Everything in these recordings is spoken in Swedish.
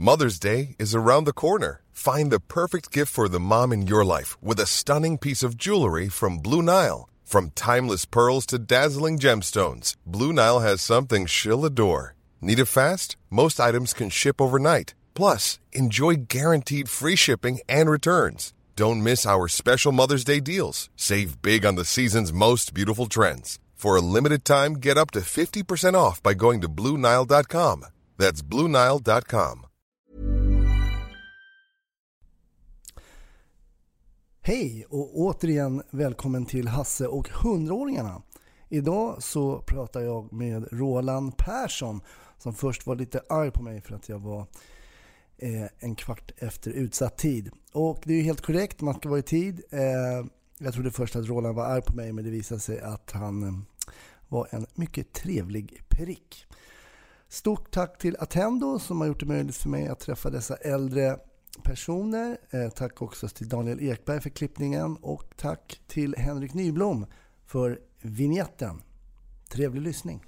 Mother's Day is around the corner. Find the perfect gift for the mom in your life with a stunning piece of jewelry from Blue Nile. From timeless pearls to dazzling gemstones, Blue Nile has something she'll adore. Need it fast? Most items can ship overnight. Plus, enjoy guaranteed free shipping and returns. Don't miss our special Mother's Day deals. Save big on the season's most beautiful trends. For a limited time, get up to 50% off by going to BlueNile.com. That's BlueNile.com. Hej och återigen välkommen till Hasse och 100-åringarna. Idag så pratar jag med Roland Persson som först var lite arg på mig för att jag var en kvart efter utsatt tid. Och det är ju helt korrekt, man ska vara i tid. Jag trodde först att Roland var arg på mig, men det visade sig att han var en mycket trevlig prick. Stort tack till Attendo som har gjort det möjligt för mig att träffa dessa äldre personer. Tack också till Daniel Ekberg för klippningen och tack till Henrik Nyblom för vignetten. Trevlig lyssning.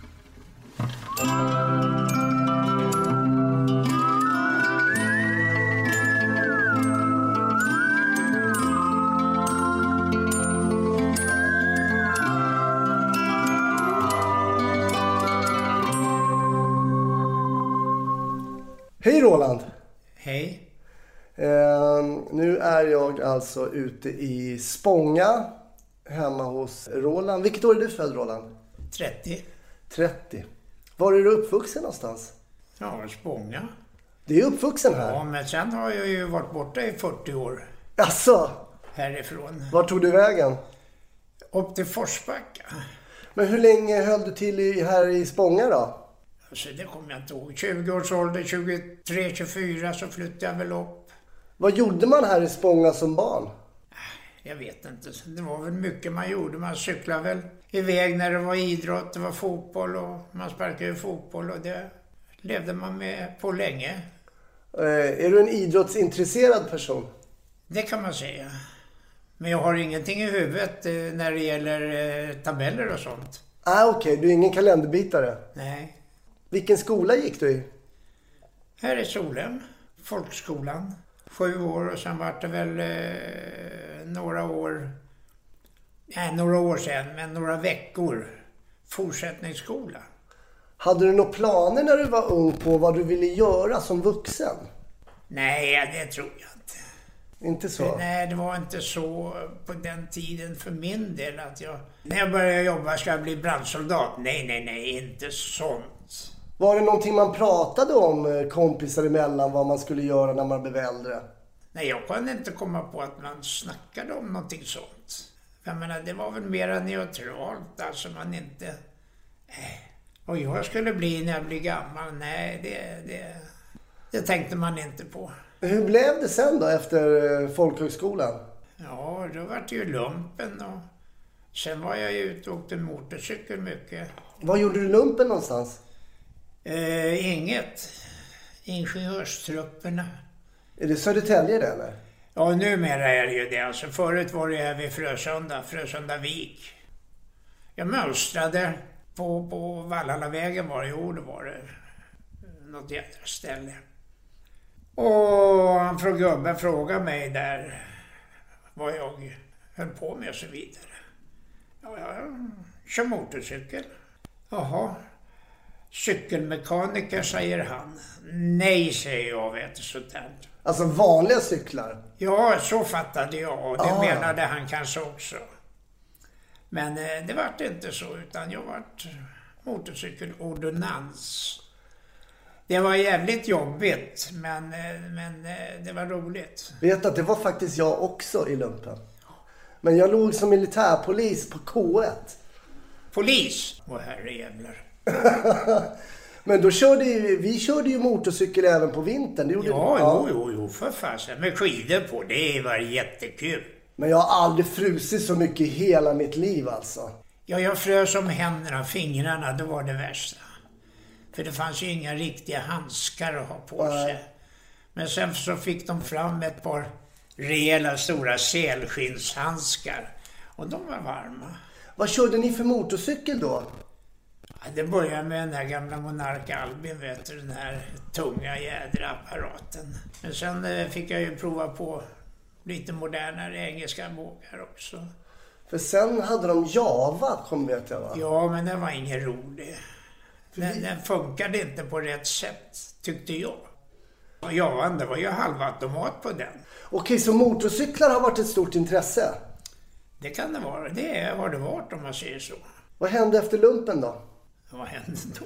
Hej Roland! Hej! Nu är jag alltså ute i Spånga hemma hos Roland. Vilket år är du född, Roland? 30. Var är du uppvuxen någonstans? Ja, Spånga. Det är uppvuxen här? Ja, men sen har jag ju varit borta i 40 år. Asså? Härifrån. Var tog du vägen? Upp till Forsbacka. Men hur länge höll du till här i Spånga då? Alltså, det kommer jag inte ihåg. 20 års ålder, 23-24 så flyttade jag väl upp. Vad gjorde man här i Spånga som barn? Jag vet inte. Det var väl mycket man gjorde. Man cyklade väl iväg när det var idrott, det var fotboll och man sparkade ju fotboll och det levde man med på länge. Är du en idrottsintresserad person? Det kan man säga. Men jag har ingenting i huvudet när det gäller tabeller och sånt. Okej. Du är ingen kalenderbitare? Nej. Vilken skola gick du i? Här i Solhem, folkskolan. 7 år och sen var det väl några år sedan, men några veckor fortsättningsskola. Hade du några planer när du var ung på vad du ville göra som vuxen? Nej, det tror jag inte. Inte så? Nej, det var inte så på den tiden för min del att när jag började jobba ska jag bli brandsoldat. Nej, inte sånt. Var det någonting man pratade om kompisar emellan vad man skulle göra när man blev äldre? Nej, jag kan inte komma på att man snackade om någonting sånt. Jag menar, det var väl mera neutralt, alltså man inte... Och jag skulle bli när jag blir gammal, nej, det tänkte man inte på. Hur blev det sen då efter folkhögskolan? Ja, då var det ju lumpen och sen var jag ute och åkte motorcykel mycket. Var gjorde du lumpen någonstans? Inget. Ingenjörstrupperna. Är det Södertälje det eller? Ja, numera är det ju det. Alltså, förut var det här vid Frösundavik. Jag mönstrade på Vallhallavägen var det. Jo, det var det. Något jädra ställe. Och han från gubben frågade mig där vad jag höll på med och så vidare. Ja, jag kör motorcykel. Jaha. Cykelmekaniker, säger han. Nej, säger jag, vet du, sånt där. Alltså vanliga cyklar? Ja, så fattade jag och det menade han kanske också. Men det var inte så, utan jag var motorcykelordonnans. Det var jävligt jobbigt, men det var roligt. Vet att det var faktiskt jag också i lumpen. Men jag låg som militärpolis på K1. Polis? Åh herrejävlar. Men då vi körde ju motorcykel även på vintern. Det gjorde jo, för fasen. Med skidor på, det var jättekul. Men jag har aldrig frusit så mycket i hela mitt liv alltså. Ja, jag frös om händerna, fingrarna, det var det värsta. För det fanns ju inga riktiga handskar att ha på sig. Men sen så fick de fram ett par rejäla stora sälskinshandskar. Och de var varma. Vad körde ni för motorcykel då? Det började med den här gamla Monark Albin, vet du, den här tunga jädra apparaten. Men sen fick jag ju prova på lite modernare engelska bågar också. För sen hade de Java, vet jag, va? Ja, men den var ingen rolig. Den funkade inte på rätt sätt, tyckte jag. Ja, det var ju halvautomat på den. Okej, så motorcyklar har varit ett stort intresse? Det kan det vara. Det har det varit, om man säger så. Vad hände efter lumpen då? Vad hände då?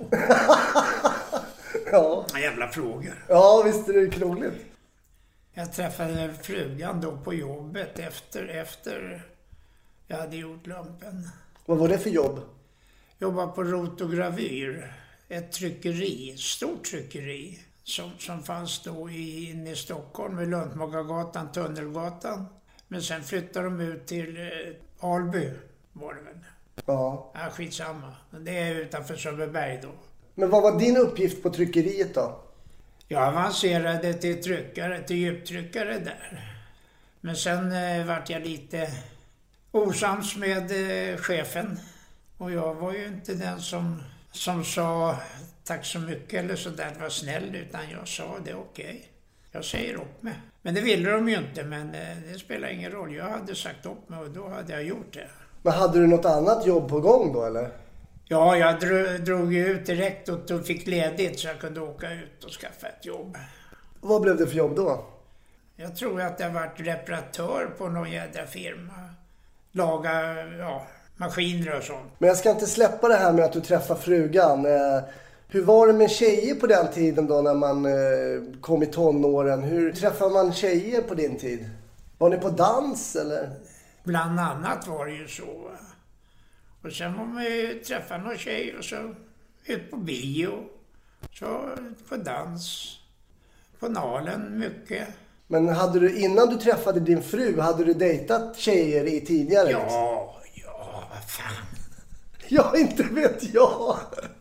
Ja. Jävla frågor. Ja, visst är det krångligt. Jag träffade frugan då på jobbet efter jag hade gjort lumpen. Vad var det för jobb? Jobbade på Rotogravyr. Ett tryckeri, ett stort tryckeri. Som fanns då inne i Stockholm, i Luntmagargatan, Tunnelgatan. Men sen flyttade de ut till Alby, var det väl. Ja. Ja, skitsamma. Det är utanför Sundbyberg då. Men vad var din uppgift på tryckeriet då? Jag avancerade till djuptryckare där. Men sen vart jag lite osams med chefen. Och jag var ju inte den som sa tack så mycket eller sådär, var snäll, utan jag sa det okej. Jag säger upp mig. Men det ville de ju inte, men det spelar ingen roll. Jag hade sagt upp mig och då hade jag gjort det. Men hade du något annat jobb på gång då, eller? Ja, jag drog ju ut direkt och fick ledigt så jag kunde åka ut och skaffa ett jobb. Vad blev det för jobb då? Jag tror att jag varit reparatör på någon jädra firma. Laga, maskiner och sånt. Men jag ska inte släppa det här med att du träffar frugan. Hur var det med tjejer på den tiden då när man kom i tonåren? Hur träffar man tjejer på din tid? Var ni på dans eller? Bland annat var det ju så. Och sen var man ju träffa någon tjej och så ut på bio. Så på dans. På Nalen mycket. Men hade du, innan du träffade din fru, hade du dejtat tjejer i tidigare? Ja, vad fan. Ja, inte vet jag.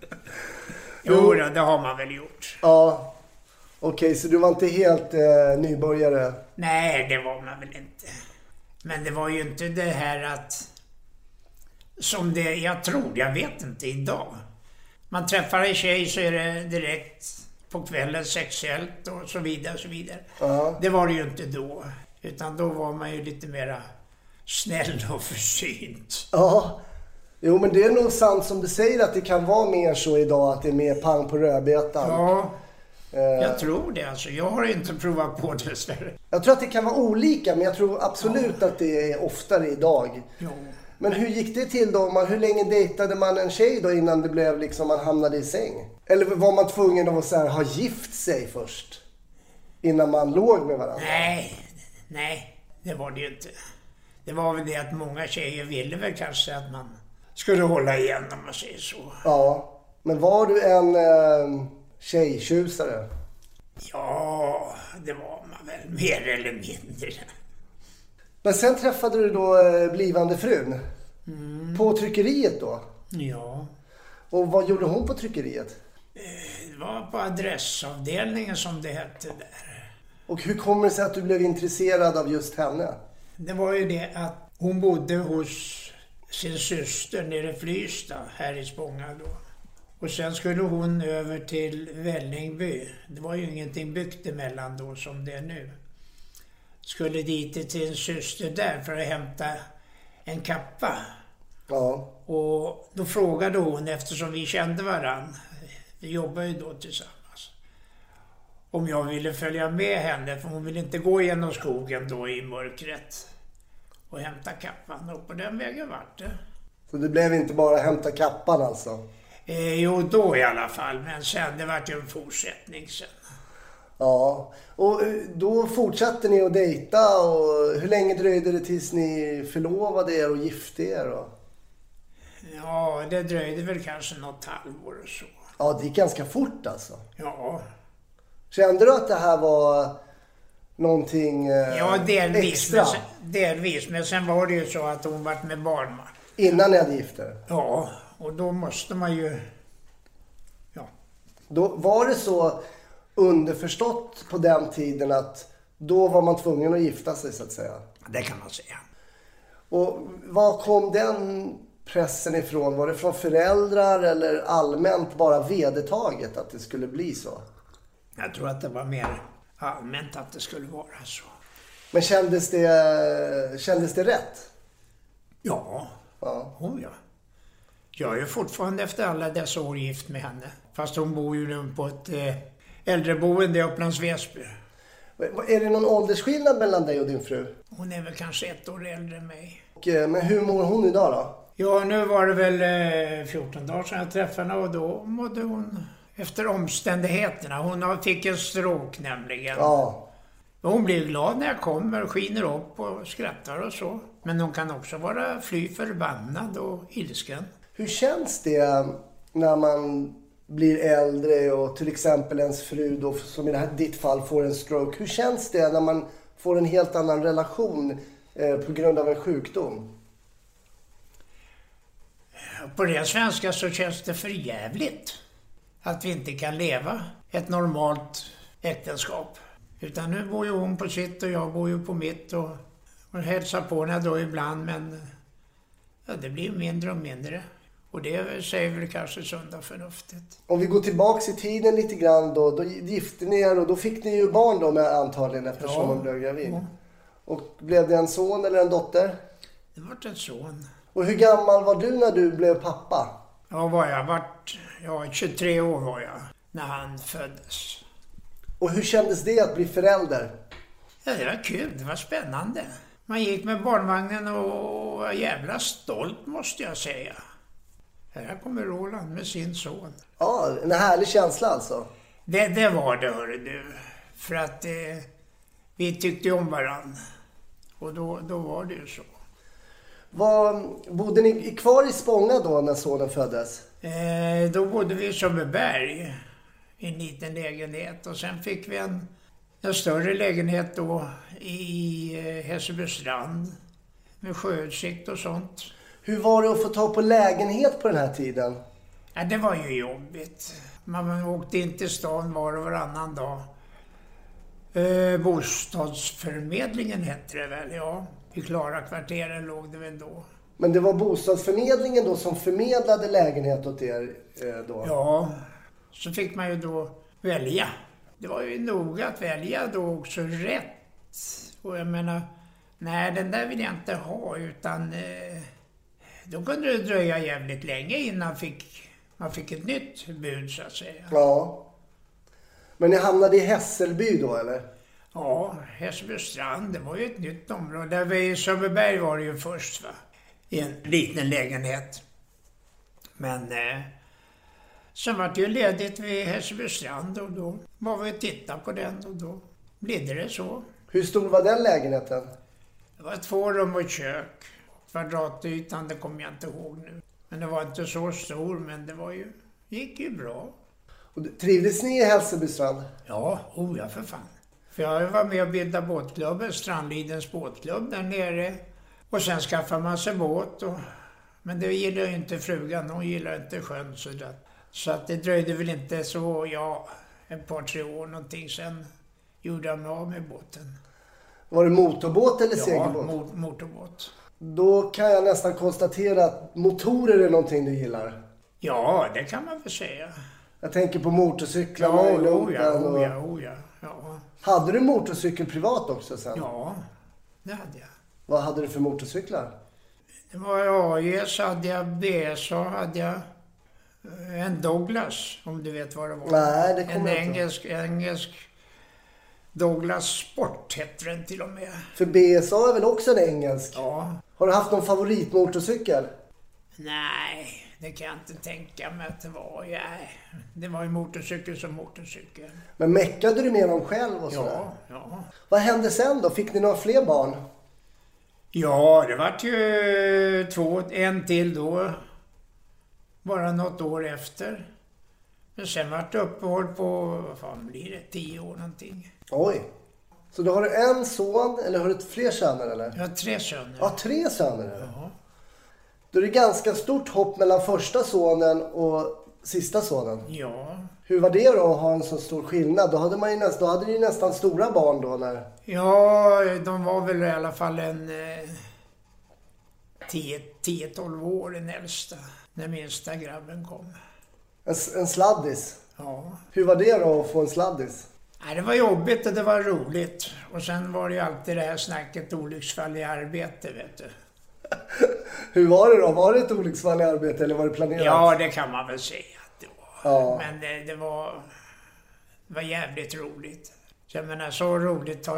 Jo, det har man väl gjort. Ja, okej, så du var inte helt nybörjare? Nej, det var man väl inte. Men det var ju inte det här att... Som det, jag vet inte idag. Man träffar en tjej så är det direkt på kvällen sexuellt och så vidare och så vidare. Ja. Det var det ju inte då. Utan då var man ju lite mera snäll och försynt. Ja, jo men det är nog sant som du säger att det kan vara mer så idag att det är mer pang på rödbetan. Ja, jag tror det alltså. Jag har inte provat på det så. Jag tror att det kan vara olika, men jag tror absolut att det är oftare idag. Jo. Men hur gick det till då? Hur länge dejtade man en tjej då innan det blev liksom man hamnade i säng? Eller var man tvungen att så här, ha gift sig först? Innan man låg med varandra? Nej, det var det ju inte. Det var väl det att många tjejer ville väl kanske att man skulle hålla igen om man säger så. Ja, men var du en tjejtjusare? Ja, det var man väl mer eller mindre. Men sen träffade du då blivande frun. På tryckeriet då? Ja. Och vad gjorde hon på tryckeriet? Det var på adressavdelningen som det hette där. Och hur kommer det sig att du blev intresserad av just henne? Det var ju det att hon bodde hos sin syster nere i Flystad, här i Spånga då. Och sen skulle hon över till Vällingby. Det var ju ingenting byggt emellan då som det är nu. Skulle dit till en syster där för att hämta en kappa. Ja. Och då frågade hon, eftersom vi kände varann, vi jobbade ju då tillsammans, om jag ville följa med henne, för hon ville inte gå genom skogen då i mörkret och hämta kappan. Och på den vägen vart det. Så det blev inte bara hämta kappan alltså? Jo, då i alla fall, men sen det vart ju en fortsättning sen. Ja, och då fortsatte ni att dejta och hur länge dröjde det tills ni förlovade er och gifte er då? Ja, det dröjde väl kanske något halvår och så. Ja, det gick ganska fort alltså. Ja. Kände du att det här var någonting Ja, delvis, extra? Delvis, men sen var det ju så att hon varit med barn. Innan ni hade gift er? Ja, och då måste man ju... Ja. Då var det så underförstått på den tiden att då var man tvungen att gifta sig så att säga? Det kan man säga. Och var kom den pressen ifrån? Var det från föräldrar eller allmänt bara vedertaget att det skulle bli så? Jag tror att det var mer allmänt att det skulle vara så. Men kändes det rätt? Ja. Oh, ja. Jag är ju fortfarande efter alla dessa år gift med henne. Fast hon bor ju nu på ett äldreboende i Upplands Väsby. Är det någon åldersskillnad mellan dig och din fru? Hon är väl kanske 1 år äldre än mig. Men hur mår hon idag då? Ja, nu var det väl 14 dagar sedan jag träffade henne och då mådde hon efter omständigheterna. Hon fick en stroke nämligen. Ja. Hon blir glad när jag kommer och skiner upp och skrattar och så. Men hon kan också vara fly förbannad och ilsken. Hur känns det när man blir äldre och till exempel ens fru då, som i ditt fall får en stroke? Hur känns det när man får en helt annan relation på grund av en sjukdom? På det svenska så känns det för jävligt att vi inte kan leva ett normalt äktenskap. Utan nu bor ju hon på sitt och jag bor ju på mitt och hälsar på henne då ibland, men ja, det blir mindre och mindre. Och det säger väl kanske sunda förnuftet. Om vi går tillbaks i tiden lite grann då gifte ni er och då fick ni ju barn då med antagligen eftersom hon blev gravid. Ja. Och blev det en son eller en dotter? Det var en son. Och hur gammal var du när du blev pappa? Ja, 23 år var jag när han föddes. Och hur kändes det att bli förälder? Ja, det var kul, det var spännande. Man gick med barnvagnen och var jävla stolt måste jag säga. Här kommer Roland med sin son. Ja, en härlig känsla alltså. Det var det, hörru du. För att vi tyckte om varandra. Och då var det ju så. Bodde ni kvar i Spånga då när sonen föddes? Då bodde vi i Sundbyberg i en liten lägenhet. Och sen fick vi en större lägenhet då i Hässelbystrand med sjöutsikt och sånt. Hur var det att få ta på lägenhet på den här tiden? Ja, det var ju jobbigt. Man åkte in till stan var och varannan dag. Bostadsförmedlingen hette det väl, ja. I Klara kvarteren låg det väl då. Men det var bostadsförmedlingen då som förmedlade lägenhet åt er då? Ja, så fick man ju då välja. Det var ju noga att välja då också rätt. Och jag menar, nej den där vill jag inte ha utan då kunde det dröja jävligt länge innan man fick ett nytt bud så att säga. Ja. Men ni hamnade i Hässelby då eller? Ja, Hässelbystrand, det var ju ett nytt område. Där vid Sundbyberg var det ju först va? I en liten lägenhet. Men sen var det ju ledigt vid Hässelbystrand och då var vi och tittade på den och då blev det så. Hur stor var den lägenheten? Det var 2 rum och ett kök. Kvadratytan, det kommer jag inte ihåg nu. Men det var inte så stor, men det gick ju bra. Och trivdes ni i Hässelbystrand? Ja, ja för fan. För jag var med och bildade båtklubben, Strandlidens båtklubb där nere. Och sen skaffade man sig båt. Men det gillar ju inte frugan, hon gillar inte sjön. Så att det dröjde väl inte så, ett par 3 år någonting. Sen gjorde jag mig av med båten. Var det motorbåt eller segelbåt? Ja, motorbåt. Då kan jag nästan konstatera att motorer är någonting du gillar. Ja, det kan man väl säga. Jag tänker på motorcyklar. Ja. Hade du motorcykel privat också sen? Ja, det hade jag. Vad hade du för motorcyklar? Det var AES, hade jag BSA, hade jag en Douglas, om du vet vad det var. Nej, det kommer jag inte. En engelsk Douglas Sport hette den till och med. För BSA är väl också en engelsk? Ja. Har du haft någon favoritmotorcykel? Nej, det kan jag inte tänka mig att det var. Det var ju motorcykel som motorcykel. Men meckade du med dem själv och sådär? Ja. Vad hände sen då? Fick ni några fler barn? Ja, det var ju en till då. Bara något år efter. Men sen var det uppehåll på, vad fan blir det, 10 år någonting. Oj. Så då har du en son, eller har du fler söner eller? Jag har 3 söner. Ja, 3 söner. Ja. Då är det ganska stort hopp mellan första sonen och sista sonen. Ja. Hur var det då att ha en så stor skillnad? Då hade ni nästan stora barn då när... Ja, de var väl i alla fall 10-12 år den äldsta. När minsta grabben kom. En sladdis? Ja. Hur var det då att få en sladdis? Nej, det var jobbigt och det var roligt. Och sen var det ju alltid det här snacket olycksfall i arbete, vet du. Hur var det då? Var det ett olycksfall i arbete eller var det planerat? Ja, det kan man väl säga att det var. Ja. Men det var jävligt roligt. Så jag menar, så roligt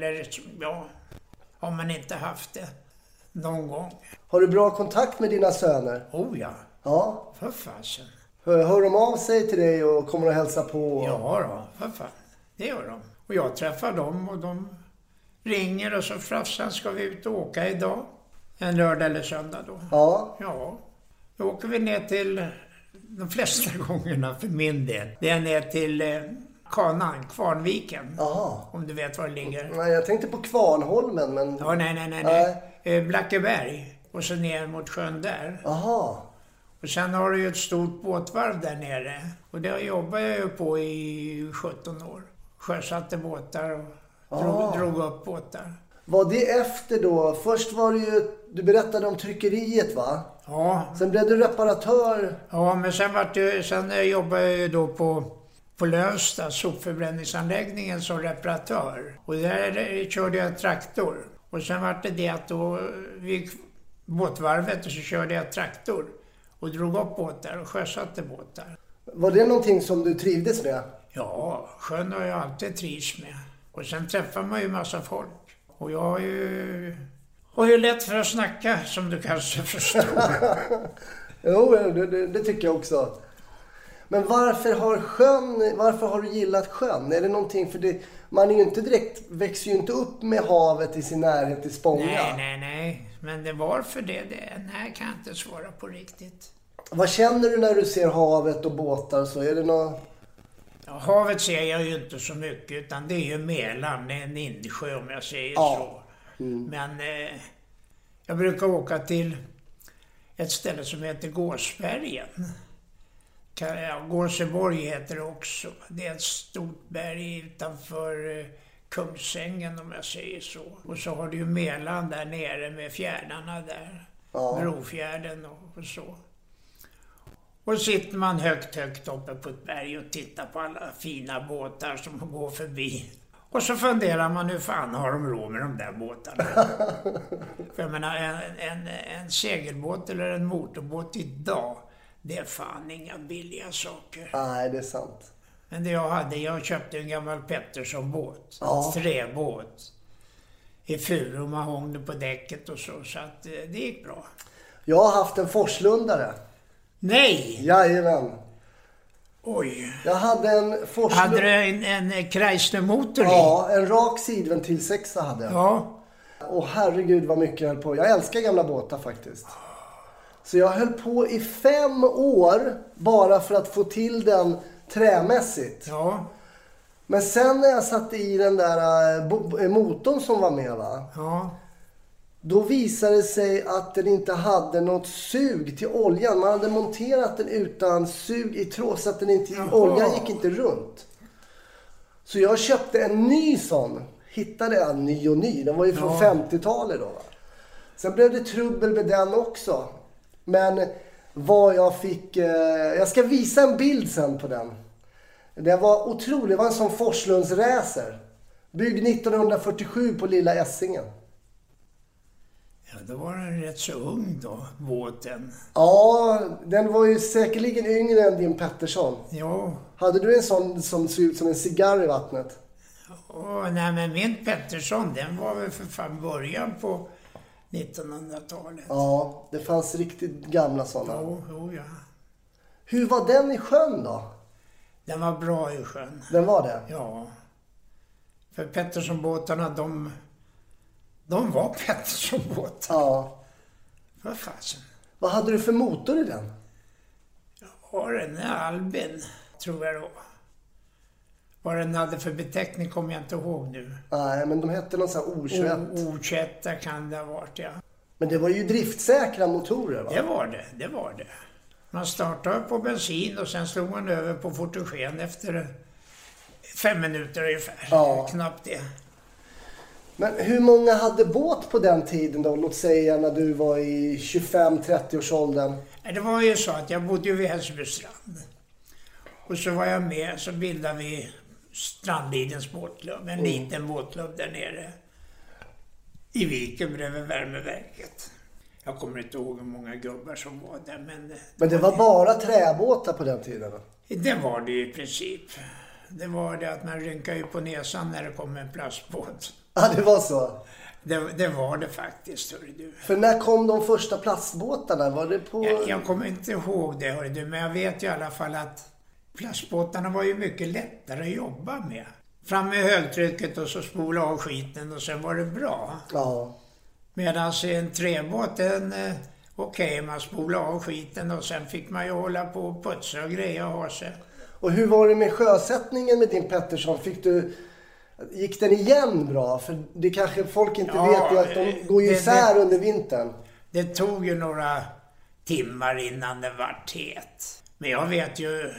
har man inte haft det någon gång. Har du bra kontakt med dina söner? Oh ja. Ja. För fasen. Hör de av sig till dig och kommer att hälsa på? Ja då, för fan. Det gör de. Och jag träffar dem och de ringer och så frassan, ska vi ut och åka idag? En lördag eller söndag då. Ja. Ja. Då åker vi ner till, de flesta gångerna för min del, det är ner till Kanan, Kvarnviken. Aha. Om du vet var det ligger. Nej, jag tänkte på Kvarnholmen, men... Ja, nej. Blackeberg. Och så ner mot sjön där. Aha. Och sen har du ju ett stort båtvarv där nere. Och det jobbade jag ju på i 17 år. Sjösatte båtar och drog upp båtar. Var det efter då? Först var det ju, du berättade om tryckeriet, va? Ja. Sen blev du reparatör. Ja, men sen jobbade jag ju då på Lövsta, sopförbränningsanläggningen, som reparatör. Och där körde jag traktor. Och sen var det att då vid båtvarvet och så körde jag traktor. Och drog upp båtar och sjösatte båtar. Var det någonting som du trivdes med? Ja, sjön har jag alltid trivs med. Och sen träffar man ju massa folk. Och jag har ju lätt för att snacka, som du kanske förstår. Jo, det tycker jag också. Men varför har du gillat sjön? Är det någonting för det? Man är ju inte direkt, växer ju inte upp med havet i sin närhet i Spånga. Nej. Men det var för det. Nej, kan jag inte svara på riktigt. Vad känner du när du ser havet och båtar? Så är det något... Ja, havet ser jag ju inte så mycket, utan det är ju Mälaren, det är en insjö om jag säger så. Mm. Men jag brukar åka till ett ställe som heter Gåsbergen. Gåseborg heter det också. Det är ett stort berg utanför Kungsängen om jag säger så. Och så har du ju Mälaren där nere med fjärdarna där. Ja. Brofjärden och så. Och sitter man högt uppe på ett berg och tittar på alla fina båtar som går förbi. Och så funderar man, hur fan har de råd med de där båtarna? För jag menar, en segelbåt eller en motorbåt idag, det är fan inga billiga saker. Nej, det är sant. Men det jag köpte en gammal Pettersson-båt. Ja. En träbåt. I furu, man hångde på däcket och så att det gick bra. Jag har haft en Forslundare. Nej! Jajamän. Oj. Jag hade en Forslundare. Hade du en Kreisler-motor i? Ja, en rak sidventil 6 hade jag. Ja. Och herregud vad mycket jag höll på. Jag älskar gamla båtar faktiskt. Så jag höll på i 5 år bara för att få till den trämässigt. Ja. Men sen när jag satte i den där motorn som var med, va? Ja. Då visade det sig att den inte hade något sug till oljan. Man hade monterat den utan sug i tråd så att den inte, oljan gick inte runt. Så jag köpte en ny sån. Hittade jag ny. Den var ju från 50-talet då, va? Sen blev det trubbel med den också. Men vad jag fick... jag ska visa en bild sen på den. Det var otroligt. Det var en sån Forslunds racer. Byggd 1947 på Lilla Essingen. Ja, då var den rätt så ung då, båten. Ja, den var ju säkerligen yngre än din Pettersson. Ja. Hade du en sån som ser ut som en cigarr i vattnet? Nej, men min Pettersson, den var väl för fan början på 1900-talet. Ja, det fanns riktigt gamla sådana. Jo, ja. Hur var den i sjön då? Den var bra i sjön. Den var det? Ja. För Pettersson-båtarna, de var Pettersson-båtar. Ja. Vad fasen. Vad hade du för motor i den? Ja, den är Albin, tror jag då. Vad den hade för beteckning kommer jag inte ihåg nu. Nej, men de hette någon sån här O21. O21 kan det ha varit, ja. Men det var ju driftsäkra motorer, va? Det var det. Man startade på bensin och sen slog man över på fotogen efter 5 minuter ungefär. Ja. Knappt det. Men hur många hade båt på den tiden då? Låt säga när du var i 25-30 års åldern. Det var ju så att jag bodde vid Hässelbystrand. Och så var jag med, så bildade vi Strandlidens båtklubb. En liten båtklubb där nere. I viken bredvid värmeverket. Jag kommer inte ihåg hur många gubbar som var där. Men det var bara träbåtar på den tiden? Det var det i princip. Det var det att man rynkade ju på näsan när det kom en plastbåt. Ja, det var så? Det var det faktiskt, hörru du. För när kom de första plastbåtarna? Var det på... Jag kommer inte ihåg det, hörru du. Men jag vet ju i alla fall att plastbåtarna var ju mycket lättare att jobba med. Fram med högtrycket och så spola av skiten och sen var det bra. Ja. Medan en träbåt, okej, man spolade av skiten och sen fick man ju hålla på och putsa och greja och ha sig. Och hur var det med sjösättningen med din Pettersson? Gick den igen bra? För det kanske folk inte vet ju att de går ju isär under vintern. Det tog ju några timmar innan det var het. Men jag vet ju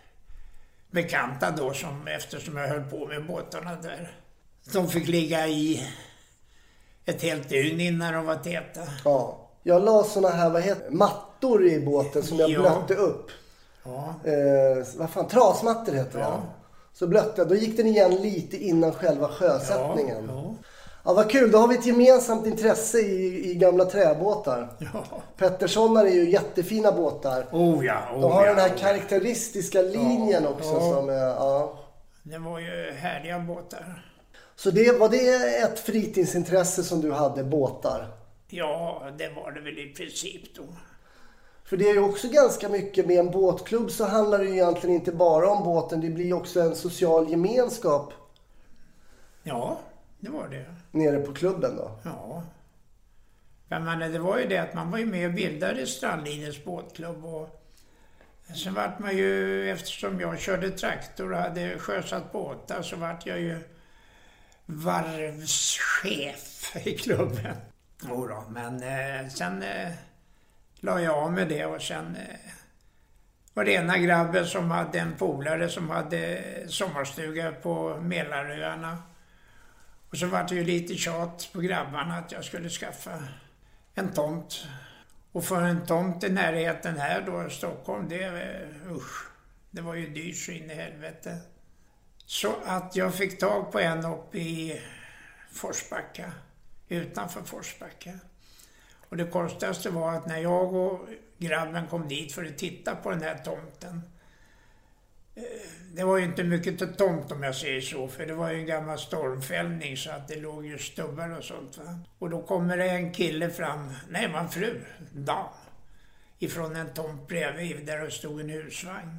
bekanta då, eftersom jag höll på med båtarna där. De fick ligga i ett helt dygn innan de var täta. Ja, jag la såna här mattor i båten som jag blötte upp. Ja. Vad fan, trasmattor heter det. Så blötte jag. Då gick den igen lite innan själva sjösättningen. Ja, vad kul. Då har vi ett gemensamt intresse i gamla träbåtar. Ja. Petterssonar är ju jättefina båtar. De har den här karaktäristiska linjen också. Som det var ju härliga båtar. Så var det ett fritidsintresse som du hade, båtar? Ja, det var det väl i princip då. För det är ju också ganska mycket med en båtklubb, så handlar det ju egentligen inte bara om båten. Det blir ju också en social gemenskap. Ja, det var det. Nere på klubben då? Ja. Men det var ju det att man var ju med och bildade Strandlidens båtklubb. Och sen vart man ju, eftersom jag körde traktor och hade sjösatt båtar, så vart jag ju varvschef i klubben. Jodå, men sen la jag av med det och sen var det ena grabben som hade en polare som hade sommarstuga på Mälaröarna. Och så var det ju lite tjat på grabbarna att jag skulle skaffa en tomt. Och för en tomt i närheten här då, Stockholm, det var ju dyrt så in i helvete. Så att jag fick tag på en uppe i Forsbacka, utanför Forsbacka. Och det konstigaste var att när jag och grabben kom dit för att titta på den här tomten. Det var ju inte mycket till tomt om jag säger så, för det var ju en gammal stormfällning så att det låg ju stubbar och sånt va. Och då kommer det en kille fram, nej man fru, dam, ifrån en tomt bredvid där det stod en husvagn.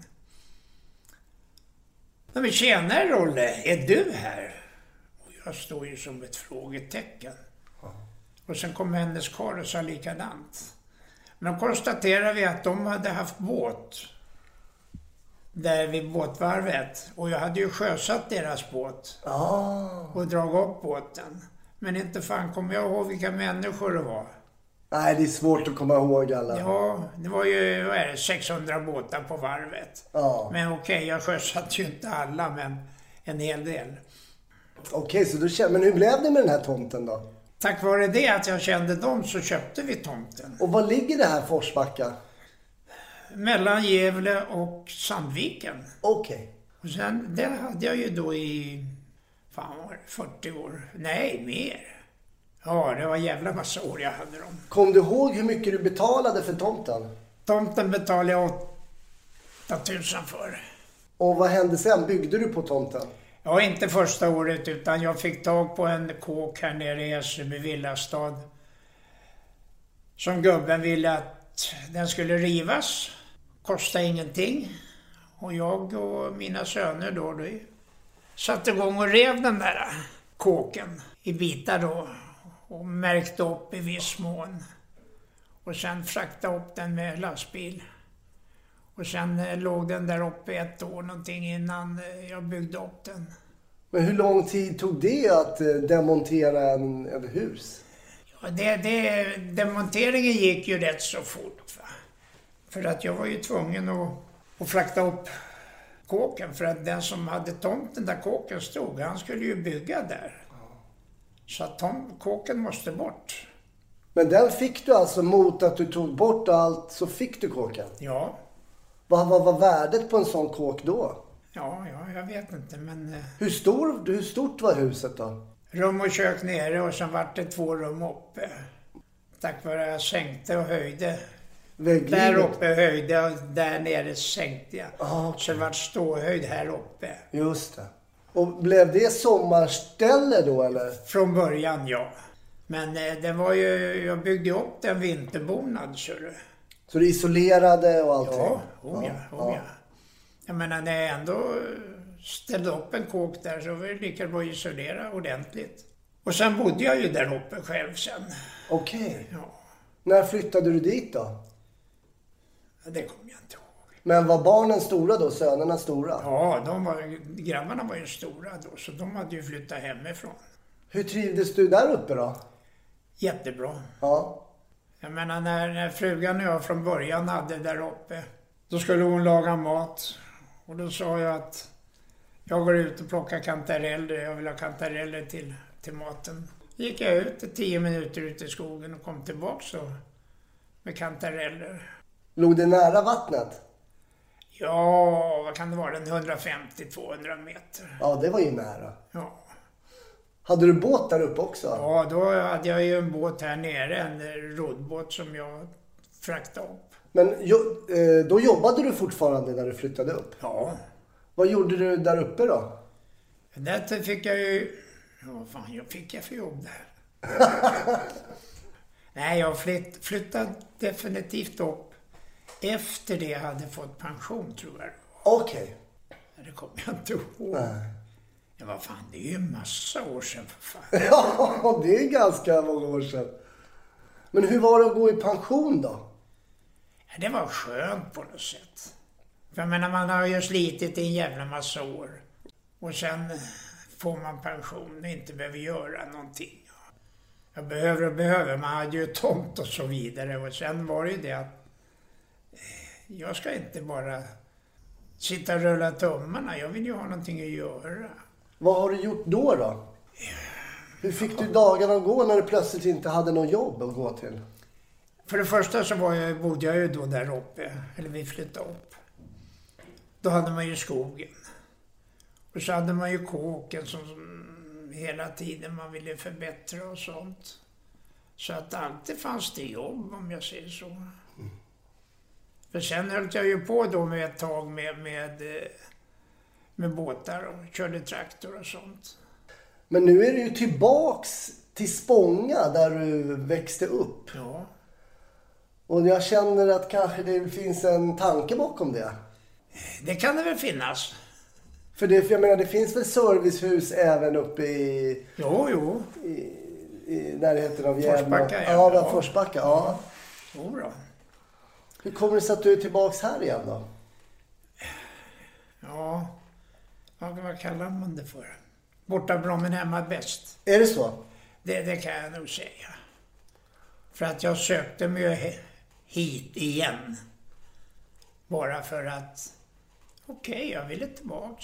Men tjena Rolle, är du här? Och jag står ju som ett frågetecken. Och sen kom hennes karl och sa likadant. Men då konstaterade vi att de hade haft båt där vid båtvarvet. Och jag hade ju sjösatt deras båt och dragit upp båten. Men inte fan kommer jag ihåg vilka människor det var. Nej, det är svårt att komma ihåg alla. Ja, det var ju 600 båtar på varvet. Ja. Men okej, jag sjösatte ju inte alla, men en hel del. Okej, så men hur blev det med den här tomten då? Tack vare det att jag kände dem så köpte vi tomten. Och var ligger det här Forsbacka? Mellan Gävle och Sandviken. Okej. Och sen, det hade jag ju då i 40 år. Nej, mer. Ja, det var jävla massa år jag hade dem. Kom du ihåg hur mycket du betalade för tomten? Tomten betalade jag 8 000 för. Och vad hände sen? Byggde du på tomten? Ja, inte första året utan jag fick tag på en kåk här nere i Hässelby villastad. Som gubben ville att den skulle rivas. Kostade ingenting. Och jag och mina söner då satte igång och rev den där kåken i bitar då. Och märkte upp i viss mån. Och sen fraktade upp den med lastbil. Och sen låg den där uppe 1 år någonting innan jag byggde upp den. Men hur lång tid tog det att demontera ett hus? Ja, demonteringen gick ju rätt så fort. Va? För att jag var ju tvungen att frakta upp kåken. För att den som hade tomten där kåken stod, han skulle ju bygga där. Så att kåken måste bort. Men den fick du alltså mot att du tog bort allt, så fick du kåken? Ja. Vad var värdet på en sån kåk då? Ja, jag vet inte, men... Hur stort var huset då? Rum och kök nere och sen var det 2 rum uppe. Tack vare jag sänkte och höjde. Vägglivet? Där uppe höjde och där nere sänkte jag. Okay. Så det var ståhöjd här uppe. Just det. Och blev det sommarställe då eller? Från början, ja. Men det var ju, jag byggde upp en vinterbonad, så det. Så det isolerade och allting? Ja. Jag menar, när jag ändå ställde upp en kåk där så var det lika bra att isolera ordentligt. Och sen bodde jag ju där uppe själv sen. Okej. Ja. När flyttade du dit då? Det kommer jag inte ihåg. Men var barnen stora då? Sönerna stora? Ja, grabbarna var ju stora då, så de hade ju flyttat hemifrån. Hur trivdes du där uppe då? Jättebra. Ja. Jag menar, när frugan och jag från början hade där uppe, då skulle hon laga mat. Och då sa jag att jag går ut och plockar kantareller. Jag vill ha kantareller till maten. Gick jag ut 10 minuter ut i skogen och kom tillbaka så med kantareller. Låg det nära vattnet? Ja, vad kan det vara? 150-200 meter. Ja, det var ju nära. Ja. Hade du båt där uppe också? Ja, då hade jag ju en båt här nere. En roddbåt som jag fraktade upp. Men då jobbade du fortfarande när du flyttade upp? Ja. Vad gjorde du där uppe då? Där fick jag ju... Vad fan fick jag för jobb där? Nej, jag flyttade definitivt upp efter det jag hade fått pension, tror jag. Okej. Det kommer jag inte ihåg. Nej. Ja, vad fan, det är ju en massa år sedan för fan. Ja, det är ganska många år sedan. Men hur var det att gå i pension då? Ja, det var skönt på något sätt. För jag menar, man har ju slitit i en jävla massa år. Och sen får man pension och inte behöver göra någonting. Jag behöver. Man hade ju tomt och så vidare. Och sen var det ju det att jag ska inte bara sitta och rulla tummarna. Jag vill ju ha någonting att göra. Vad har du gjort då? Hur fick du dagarna att gå när du plötsligt inte hade någon jobb att gå till? För det första så bodde jag ju då där uppe. Eller vi flyttade upp. Då hade man ju skogen. Och så hade man ju kåken som hela tiden man ville förbättra och sånt. Så att alltid fanns det jobb, om jag säger så. Mm. För sen höll jag ju på då med ett tag med båtar och körde traktor och sånt. Men nu är du ju tillbaks till Spånga där du växte upp. Ja. Och jag känner att kanske det finns en tanke bakom det. Det kan det väl finnas. För jag menar, det finns väl servicehus även uppe i... Jo. I närheten av Gävle. Forsbacka, ja. Forsbacka, ja. Jo, bra. Hur kommer det sig att du är tillbaks här igen då? Ja, vad kallar man det för? Borta bra men hemma bäst. Är det så? Det kan jag nog säga. För att jag sökte mig hit igen. Bara för att jag ville tillbaks.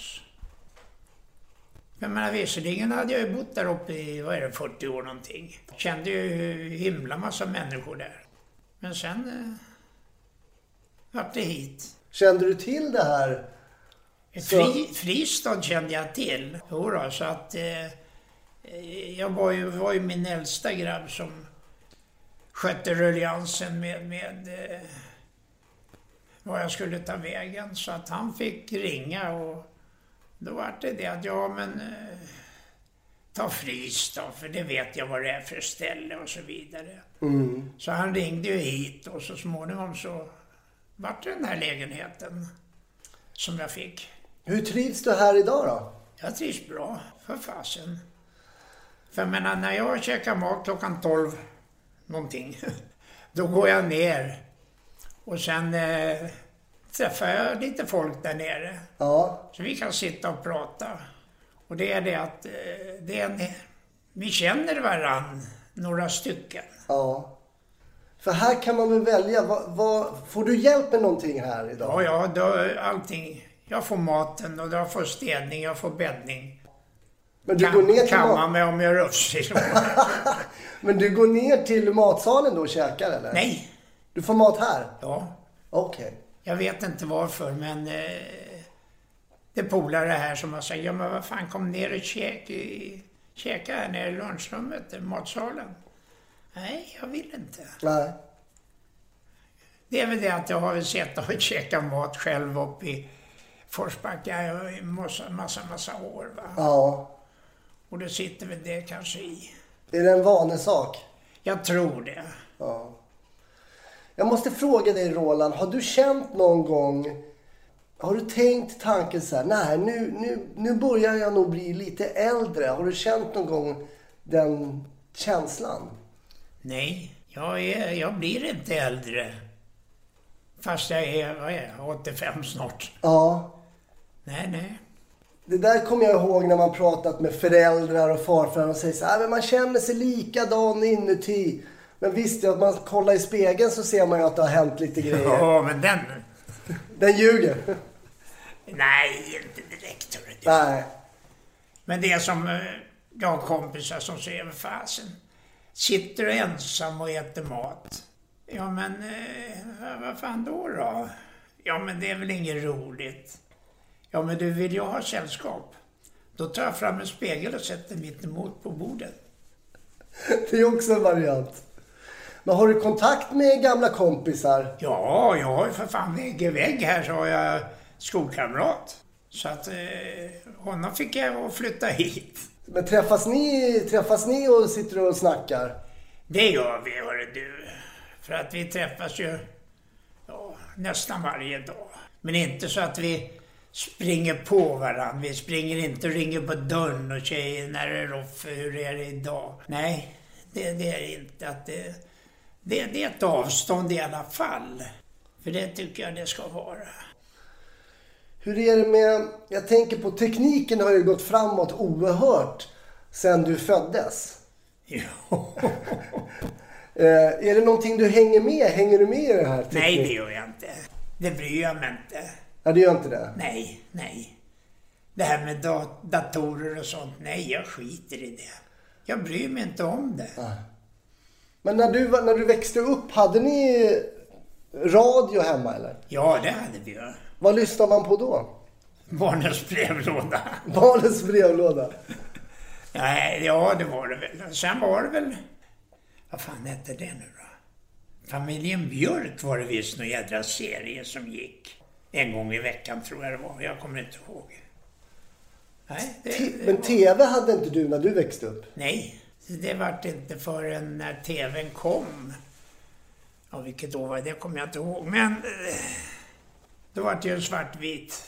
Jag menar, visserligen hade jag ju bott där uppe i 40 år någonting. Kände ju himla massa människor där. Men sen vart det hit. Kände du till det här? Fristad kände jag till. Jodå, så att jag var ju min äldsta grabb som skötte rulliansen med var jag skulle ta vägen. Så att han fick ringa och då var det att ta Fristad, för det vet jag vad det är för ställe och så vidare. Mm. Så han ringde ju hit och så småningom så var det den här lägenheten som jag fick. Hur trivs du här idag då? Jag trivs bra, för fasen. För jag menar, när jag käkar mat klockan 12 någonting, då går jag ner och sen träffar jag lite folk där nere. Ja. Så vi kan sitta och prata. Och det är det att vi känner varann, några stycken. Ja. För här kan man väl välja. Får du hjälp med någonting här idag? Ja, allting. Jag får maten och jag får städning, jag får bäddning. Men du går ner till kammar mig om jag rufsig. Men du går ner till matsalen då och käkar eller? Nej. Du får mat här? Ja. Okej. Okay. Jag vet inte varför, men det polare här som har sagt, ja men vad fan, kom ner och käka här nere i lunchrummet, matsalen. Nej, jag vill inte. Nej. Det är väl det att jag har sett och käkat mat själv upp i Forsbacka i massa år, va? Ja. Och det sitter väl det kanske i. Är det en vanesak? Jag tror det. Ja. Jag måste fråga dig, Roland, har du känt någon gång, har du tänkt tanken så här, nej nu börjar jag nog bli lite äldre. Har du känt någon gång den känslan? Nej, jag blir inte äldre. Fast jag är 85 snart. Ja. Nej. Det där kommer jag ihåg när man pratat med föräldrar och farföräldrar och säger så här, men man känner sig likadan inuti. Men visst, att man kollar i spegeln så ser man ju att det har hänt lite grejer. Ja, men Den ljuger. Nej, inte direkt. Nej. Men det är som jag har kompisar som säger, fasen, sitter du ensam och äter mat? Ja, men vad fan då? Ja, men det är väl inget roligt. Ja, men du vill ju ha sällskap. Då tar jag fram en spegel och sätter mitt emot på bordet. Det är också en variant. Men har du kontakt med gamla kompisar? Ja, jag har ju för fan vägg här så har jag skolkamrat. Så att honom fick jag flytta hit. Men träffas ni och sitter och snackar? Det gör vi, hörru du. För att vi träffas ju nästan varje dag. Men inte så att vi springer på varandra. Vi springer inte och ringer på dörren och tjejer när det är Roffe, hur är det idag? Nej, det är inte att det är ett avstånd i alla fall. För det tycker jag det ska vara. Hur är det med, jag tänker på tekniken har ju gått framåt oerhört sedan du föddes. Jo. Är det någonting du hänger med i det här? Nej, det gör jag inte. Det bryr jag mig inte. Ja, det gör inte det? Nej. Det här med datorer och sånt, nej, jag skiter i det. Jag bryr mig inte om det. Ja. Men när du växte upp, hade ni radio hemma eller? Ja, det hade vi ju. Vad lyssnade man på då? Barnens brevlåda. Barnens brevlåda? Nej, ja, det var det väl. Sen var det väl, vad fan hette det nu då? Familjen Björk var det visst någon jädra serie som gick. En gång i veckan tror jag det var. Jag kommer inte ihåg. Nej, Men tv hade inte du när du växte upp? Nej, det var inte förrän när tvn kom. Ja, vilket år var det kommer jag inte ihåg. Men då var det ju en svartvit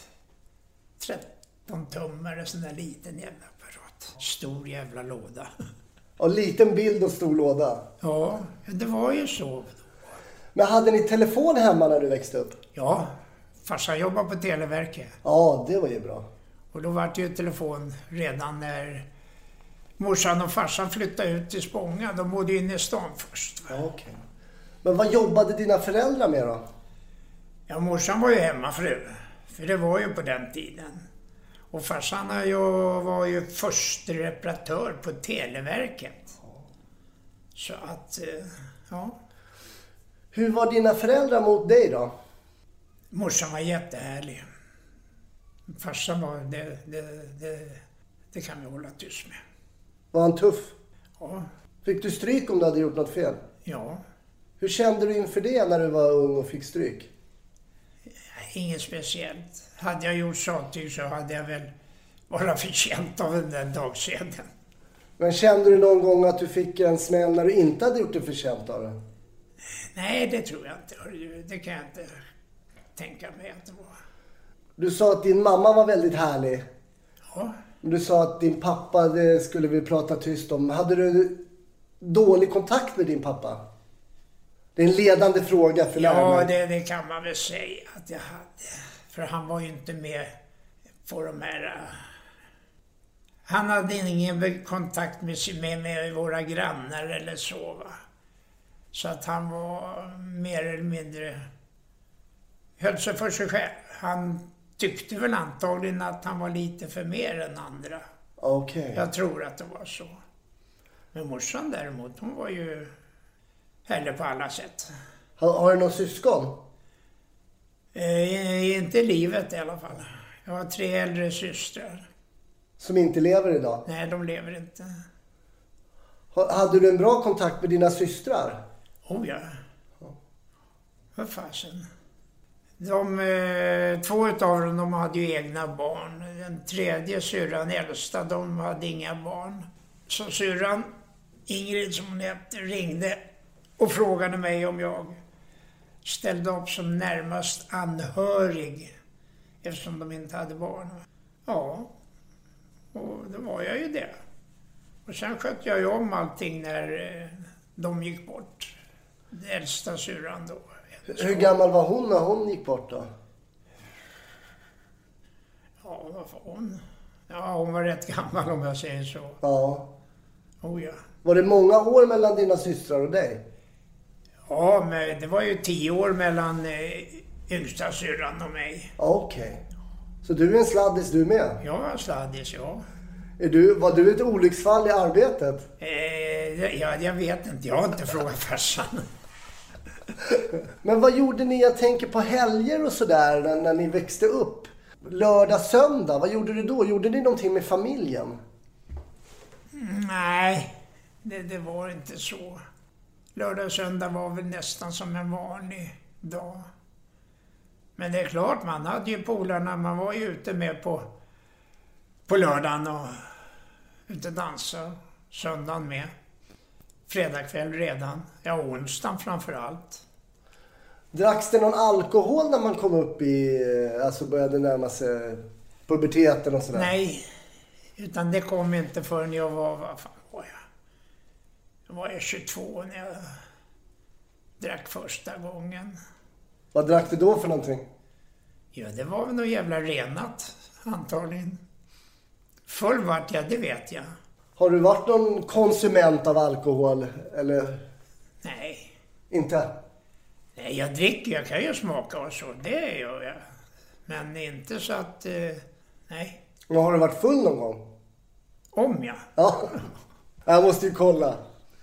13-tummare, sån där liten jävla apparat. Stor jävla låda. Ja, liten bild och stor låda. Ja, det var ju så. Men hade ni telefon hemma när du växte upp? Ja, farsan jobbade på Televerket. Ja, det var ju bra. Och då var det ju telefon redan när morsan och farsan flyttade ut till Spånga. De bodde ju inne i stan först. Ja, okej. Men vad jobbade dina föräldrar med då? Ja, morsan var ju hemmafru. För det var ju på den tiden. Och farsan var ju första reparatör på Televerket. Så att, ja. Hur var dina föräldrar mot dig då? Morsan var jättehärlig. Farsan var, det kan vi hålla tyst med. Var han tuff? Ja. Fick du stryk om du hade gjort något fel? Ja. Hur kände du inför det när du var ung och fick stryk? Inget speciellt. Hade jag gjort saker så hade jag väl varit förtjänt av den där dagsedeln. Men kände du någon gång att du fick en smäll när du inte hade gjort det förtjänt av det? Nej, det tror jag inte. Det kan jag inte tänka mig att det var. Du sa att din mamma var väldigt härlig. Ja. Du sa att din pappa, det skulle vi prata tyst om. Hade du dålig kontakt med din pappa? Det är en ledande fråga för lärarna. Ja, det kan man väl säga att jag hade. För han var ju inte med på de här... Han hade ingen kontakt med våra grannar eller så, va. Så att han var mer eller mindre... höll sig för sig själv. Han tyckte väl antagligen att han var lite för mer än andra. Okej. Jag tror att det var så. Men morsan däremot, hon var ju härlig på alla sätt. Har du någon syskon? Inte i livet i alla fall. Jag har 3 äldre systrar. Som inte lever idag? Nej, de lever inte. Hade du en bra kontakt med dina systrar? Oh ja. Vad fasen. 2 utav dem, de hade ju egna barn. Den tredje syrran, äldsta, de hade inga barn. Så syrran, Ingrid som hon hette, ringde och frågade mig om jag ställde upp som närmast anhörig. Eftersom de inte hade barn. Ja, och då var jag ju det. Och sen skötte jag ju om allting när de gick bort. Den äldsta syrran då. Hur gammal var hon när hon gick bort då? Ja, vad var hon? Ja, hon var rätt gammal om jag säger så. Ja. Oh ja. Var det många år mellan dina systrar och dig? Ja, men det var ju 10 år mellan yngsta syrran och mig. Okej. Så du är en sladdis du med? Jag var sladdis, ja. Var du ett olycksfall i arbetet? Ja, jag vet inte. Jag har inte frågat farsan. Men vad gjorde ni? Jag tänker på helger och sådär när ni växte upp. Lördag, söndag, vad gjorde du då? Gjorde ni någonting med familjen? Nej, det var inte så. Lördag och söndag var väl nästan som en vanlig dag. Men det är klart, man hade ju polarna, man var ju ute med på lördagen och ute dansa. Söndagen med. Fredagkväll redan. Ja, onsdagen framför allt. Dracks det någon alkohol när man kom upp alltså började närma sig puberteten och sådär? Nej, utan det kom inte förrän jag var, vad fan var jag? Jag var 22 när jag drack första gången. Vad drack du då för någonting? Ja, det var väl något jävla renat, antagligen. Full vart jag, det vet jag. Har du varit någon konsument av alkohol, eller? Nej. Inte? Nej, jag dricker, jag kan ju smaka och så, det gör jag. Men inte så att, nej. Men har du varit full någon gång? Om jag. Ja, jag måste ju kolla.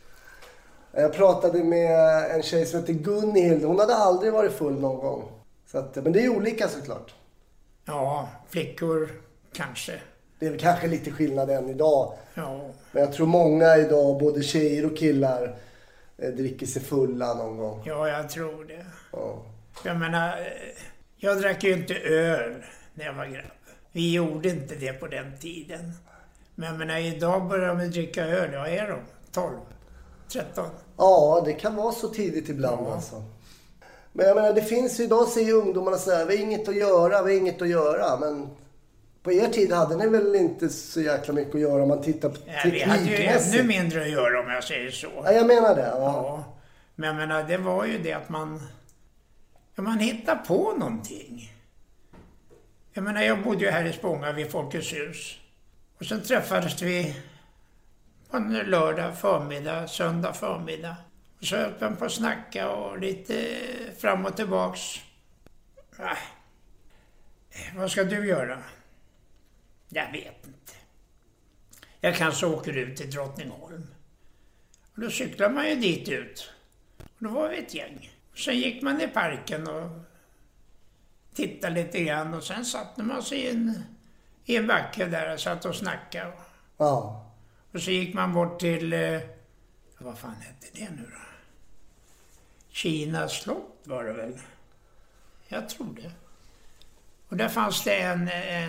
Jag pratade med en tjej som heter Gunhild. Hon hade aldrig varit full någon gång. Så att, men det är olika såklart. Ja, flickor kanske. Det är väl kanske lite skillnad än idag. Ja. Men jag tror många idag, både tjejer och killar, dricker sig fulla någon gång. Ja, jag tror det. Ja. Jag menar, jag drack ju inte öl när jag var grabb. Vi gjorde inte det på den tiden. Men jag menar, idag börjar de dricka öl. Ja, är de? 12? 13? Ja, det kan vara så tidigt ibland alltså. Men jag menar, det finns ju, idag säger ungdomarna så här, vi har inget att göra. Men på er tid hade ni väl inte så jäkla mycket att göra om man tittar på teknikmässigt. Vi hade ju ännu mindre att göra om jag säger så. Ja, jag menar det. Ja. Men jag menar, det var ju det att man hittar på någonting. Jag menar, jag bodde ju här i Spånga vid Folkets hus. Och sen träffades vi på en lördag förmiddag, söndag förmiddag. Och så öppen på att snacka och lite fram och tillbaks. Vad ska du göra? Jag vet inte. Jag kanske åker ut till Drottningholm. Och då cyklar man ju dit ut. Och då var vi ett gäng. Och sen gick man i parken och tittade lite grann. Och sen satte man sig i en backe där och satt och snackade. Ja. Och så gick man bort till, vad fan hette det nu då? Kinas slott var det väl? Jag tror det. Och där fanns det en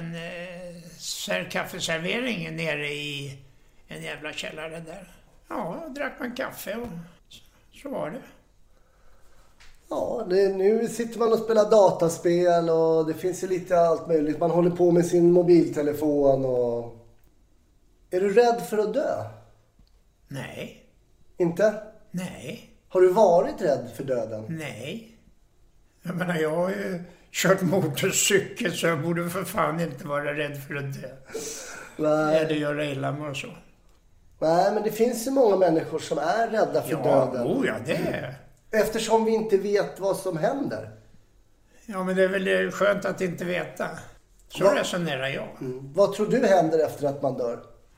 kaffeservering nere i en jävla källare där. Ja, då drack man kaffe och så var det. Ja, nu sitter man och spelar dataspel och det finns ju lite allt möjligt. Man håller på med sin mobiltelefon och... Är du rädd för att dö? Nej. Inte? Nej. Har du varit rädd för döden? Nej. Jag menar, jag har ju kört motorcykel så jag borde för fan inte vara rädd för att dö. Nej. Eller göra illa med och så. Nej, men det finns ju många människor som är rädda för döden. Ja, det är. Eftersom vi inte vet vad som händer. Ja, men det är väl skönt att inte veta. Så resonerar jag. Vad tror du händer efter att man dör?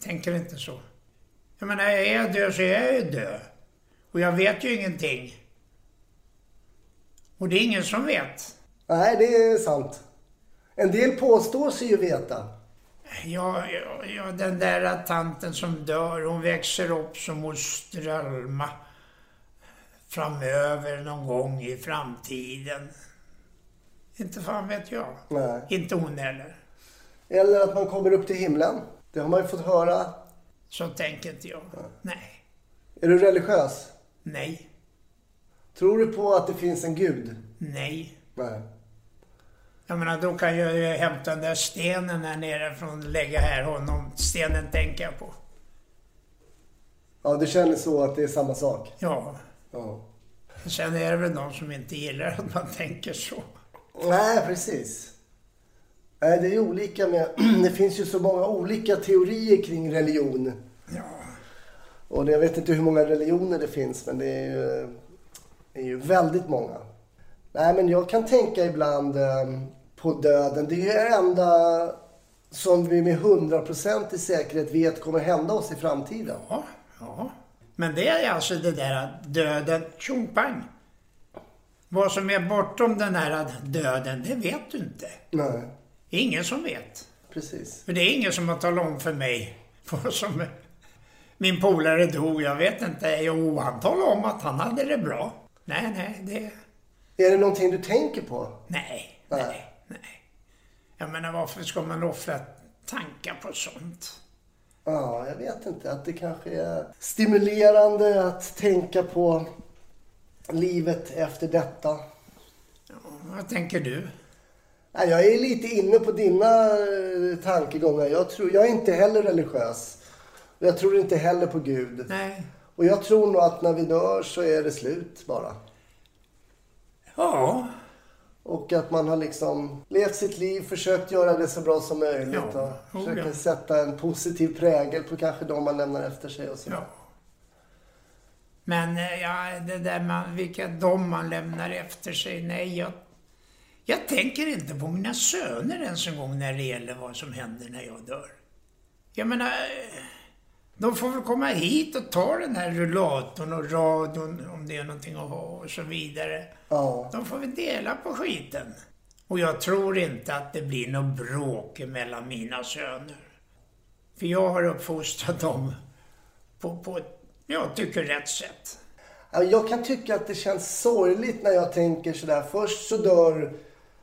tänker inte så. Jag menar, är jag död så är jag ju död. Och jag vet ju ingenting. Och det är ingen som vet. Nej, det är sant. En del påstår sig ju veta. Ja, den där tanten som dör, hon växer upp som moster Alma framöver någon gång i framtiden. Inte fan vet jag. Nej. Inte hon heller. Eller att man kommer upp till himlen. Det har man ju fått höra. Så tänker inte jag. Ja. Nej. Är du religiös? Nej. Tror du på att det finns en gud? Nej. Nej. Jag menar, då kan jag ju hämta den där stenen här nere från lägga här honom. Stenen tänker jag på. Ja, du känner så att det är samma sak? Ja. Ja. Sen är det väl någon som inte gillar att man tänker så. Nej, precis. Nej, det är olika med... Det finns ju så många olika teorier kring religion. Ja. Och jag vet inte hur många religioner det finns, men det är ju väldigt många. Nej, men jag kan tänka ibland på döden. Det är det enda som vi med 100% i säkerhet vet kommer hända oss i framtiden. Ja. Men det är alltså det där döden, tjongpang. Vad som är bortom den här döden, det vet du inte. Nej. Det är ingen som vet. Precis. För det är ingen som har talat om för mig vad som min polare dog. Jag vet inte. Jo, han talade om att han hade det bra. Nej, det... Är det någonting du tänker på? Nej. Jag menar, varför ska man offra tankar på sånt? Ja, jag vet inte. Att det kanske är stimulerande att tänka på livet efter detta. Ja, vad tänker du? Nej, jag är lite inne på dina tankegångar. Jag är inte heller religiös. Och jag tror inte heller på Gud. Nej. Och jag tror nog att när vi dör så är det slut bara. Ja. Och att man har liksom levt sitt liv, försökt göra det så bra som möjligt. Ja. Och försöka sätta en positiv prägel på kanske de man lämnar efter sig och så. Ja. Men det där vilka de man lämnar efter sig, nej, jag tänker inte på mina söner ens en gång när det gäller vad som händer när jag dör. Jag menar, de får väl komma hit och ta den här rullatorn och radion om det är någonting att ha och så vidare. Ja. De får väl dela på skiten. Och jag tror inte att det blir något bråk mellan mina söner. För jag har uppfostrat dem på ett, jag tycker, rätt sätt. Jag kan tycka att det känns sorgligt när jag tänker sådär. Först så dör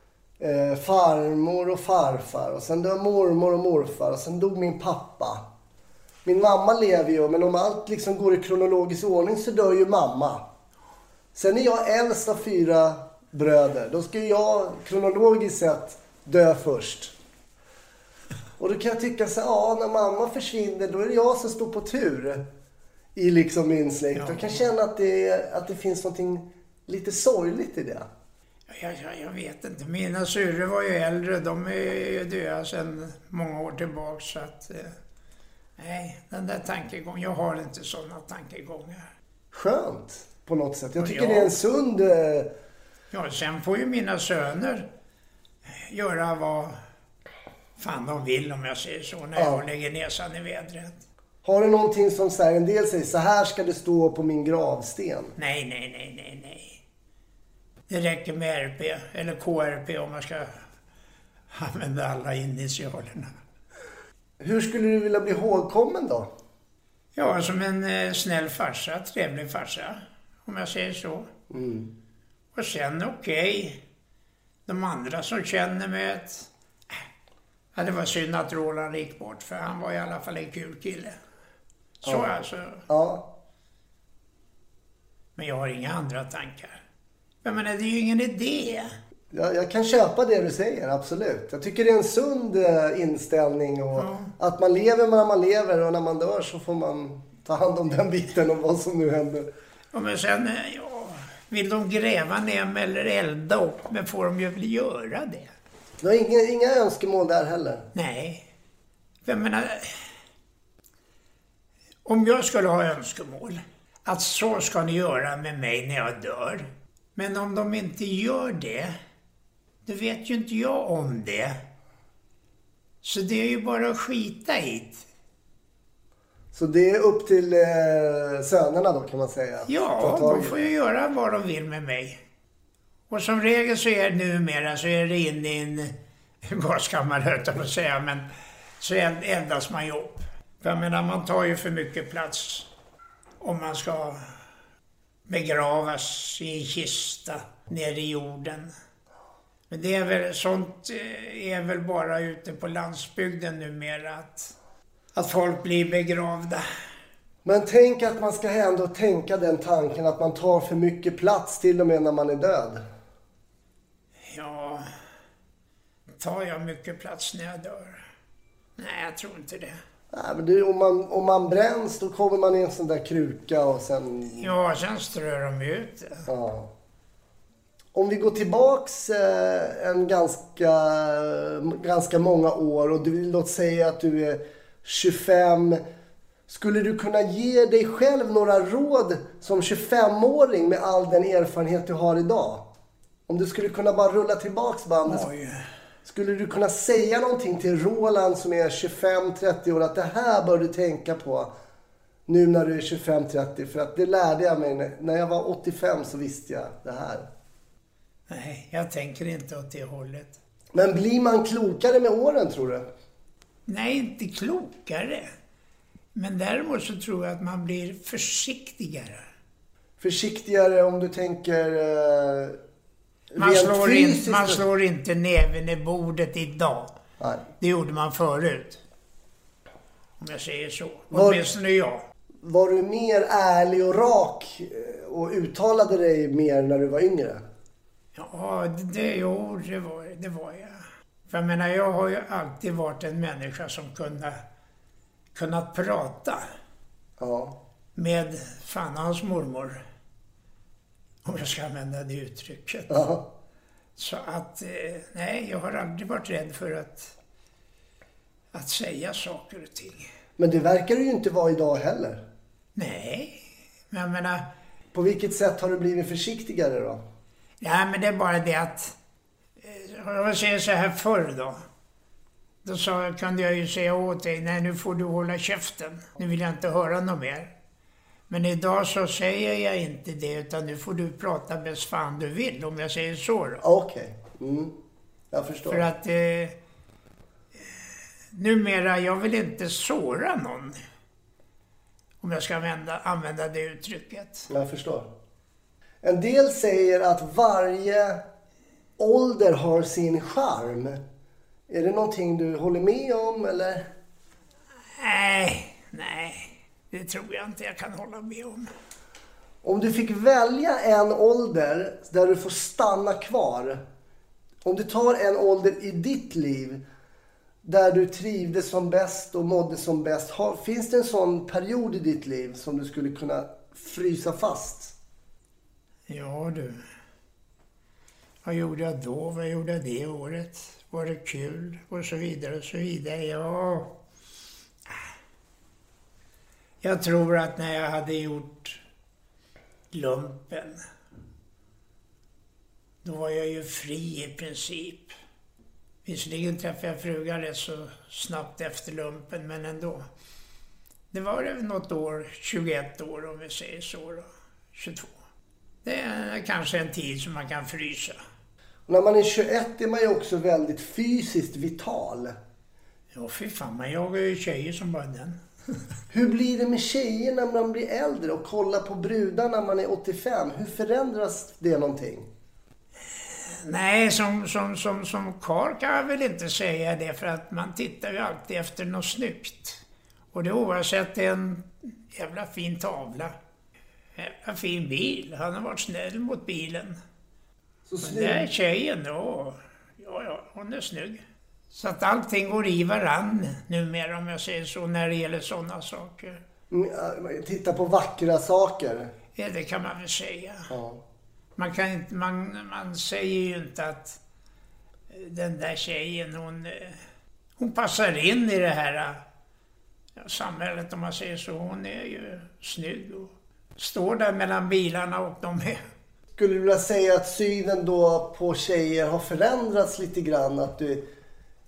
farmor och farfar. Och sen dör mormor och morfar. Och sen dog min pappa. Min mamma lever ju, men om allt liksom går i kronologisk ordning så dör ju mamma. Sen är jag äldst av 4 bröder. Då ska jag kronologiskt sett dö först. Och då kan jag tycka så när mamma försvinner, då är det jag som står på tur i liksom min släkt. Ja. Jag kan känna att det finns någonting lite sorgligt i det. Jag vet inte. Mina syrror var ju äldre. De är ju döda sedan många år tillbaka. Så att, nej, den där tankegången. Jag har inte sådana tankegångar. Skönt på något sätt. Jag tycker ja. det är en sund... Ja, sen får ju mina söner göra vad fan de vill, om jag säger så, när jag lägger näsan i vädret. Har du någonting som säger, en del säger så här ska det stå på min gravsten? Nej. Det räcker med RP, eller KRP om man ska använda alla initialerna. Hur skulle du vilja bli ihågkommen då? Ja, som en snäll farsa, trevlig farsa, om jag säger så. Mm. Och sen okej, de andra som känner mig att det var synd att Roland gick bort, för han var i alla fall en kul kille. Så alltså. Ja. Men jag har inga andra tankar. Jag menar, det är ju ingen idé. Jag kan köpa det du säger, absolut. Jag tycker det är en sund inställning. Och att man lever när man lever, och när man dör så får man ta hand om den biten om vad som nu händer. Ja, men sen, vill de gräva ner mig eller elda upp, men får de ju väl göra det. Du har inga önskemål där heller? Nej. Jag menar, om jag skulle ha önskemål, att så ska ni göra med mig när jag dör. Men om de inte gör det, då vet ju inte jag om det. Så det är ju bara att skita hit. Så det är upp till sönerna då kan man säga? Ja, de får ju göra vad de vill med mig. Och som regel så är det numera så är det inne i en gaskammare, höll jag på att säga, men så eldas man ju upp. För jag menar, man tar ju för mycket plats om man ska begravas i en kista nere i jorden. Men det är väl, sånt är väl bara ute på landsbygden numera att folk blir begravda. Men tänk att man ska ändå tänka den tanken att man tar för mycket plats till och med när man är död. Ja, tar jag mycket plats när jag dör? Nej, jag tror inte det. Nej, men om man bränns då kommer man i en sån där kruka och sen... Ja, sen strör de ut det. Ja. Om vi går tillbaks en ganska många år och låt säga att du är 25. Skulle du kunna ge dig själv några råd som 25-åring med all den erfarenhet du har idag? Om du skulle kunna bara rulla tillbaks bandet. Oj. Skulle du kunna säga någonting till Roland som är 25-30 år att det här bör du tänka på nu när du är 25-30? För att det lärde jag mig när jag var 85 så visste jag det här. Nej, jag tänker inte åt det hållet. Men blir man klokare med åren tror du? Nej, inte klokare. Men däremot så tror jag att man blir försiktigare. Försiktigare om du tänker man slår inte näven i bordet idag. Nej. Det gjorde man förut. Om jag säger så. Åtminstone jag. Var du mer ärlig och rak och uttalade dig mer när du var yngre? Ja, det var jag. För jag menar, jag har ju alltid varit en människa som kunnat prata. Ja. Med fan hans mormor. Om jag ska använda det uttrycket. Ja. Så att, nej, jag har aldrig varit rädd för att säga saker och ting. Men det verkar du ju inte vara idag heller. Nej, men jag menar... På vilket sätt har du blivit försiktigare då? Ja, men det är bara det att... Jag säger så här förr då. Då kunde jag ju säga åt dig, nej nu får du hålla käften. Nu vill jag inte höra något mer. Men idag så säger jag inte det, utan nu får du prata bäst fan du vill, om jag säger så då. Okej. Mm. Jag förstår. För att numera, jag vill inte såra någon. Om jag ska använda det uttrycket. Jag förstår. En del säger att varje ålder har sin charm. Är det någonting du håller med om eller? Nej. Det tror jag inte jag kan hålla med om. Om du fick välja en ålder där du får stanna kvar. Om du tar en ålder i ditt liv där du trivdes som bäst och mådde som bäst. Finns det en sån period i ditt liv som du skulle kunna frysa fast? Ja du. Vad gjorde jag då? Vad gjorde jag det året? Var det kul? Och så vidare och så vidare. Ja... Jag tror att när jag hade gjort lumpen, då var jag ju fri i princip. Visserligen träffade jag frugan rätt så snabbt efter lumpen, men ändå. Det var det något år, 21 år om vi säger så då, 22. Det är kanske en tid som man kan frysa. Och när man är 21 är man ju också väldigt fysiskt vital. Ja, fy fan, man jagar ju tjejer som bara den. Hur blir det med tjejer när man blir äldre och kollar på brudar när man är 85? Hur förändras det någonting? Nej, som karl kan jag väl inte säga det, för att man tittar ju alltid efter något snyggt. Och det oavsett en jävla fin tavla, jävla fin bil. Han har varit snäll mot bilen. Så snygg. Det är tjejen då. Ja, hon är snygg. Så att allting går i varann numera, om jag säger så, när det gäller sådana saker. Titta på vackra saker. Ja, det kan man väl säga. Ja. Man säger ju inte att den där tjejen, hon passar in i det här samhället, om man säger så. Hon är ju snygg och står där mellan bilarna och de är... Skulle du vilja säga att synen då på tjejer har förändrats lite grann? Att du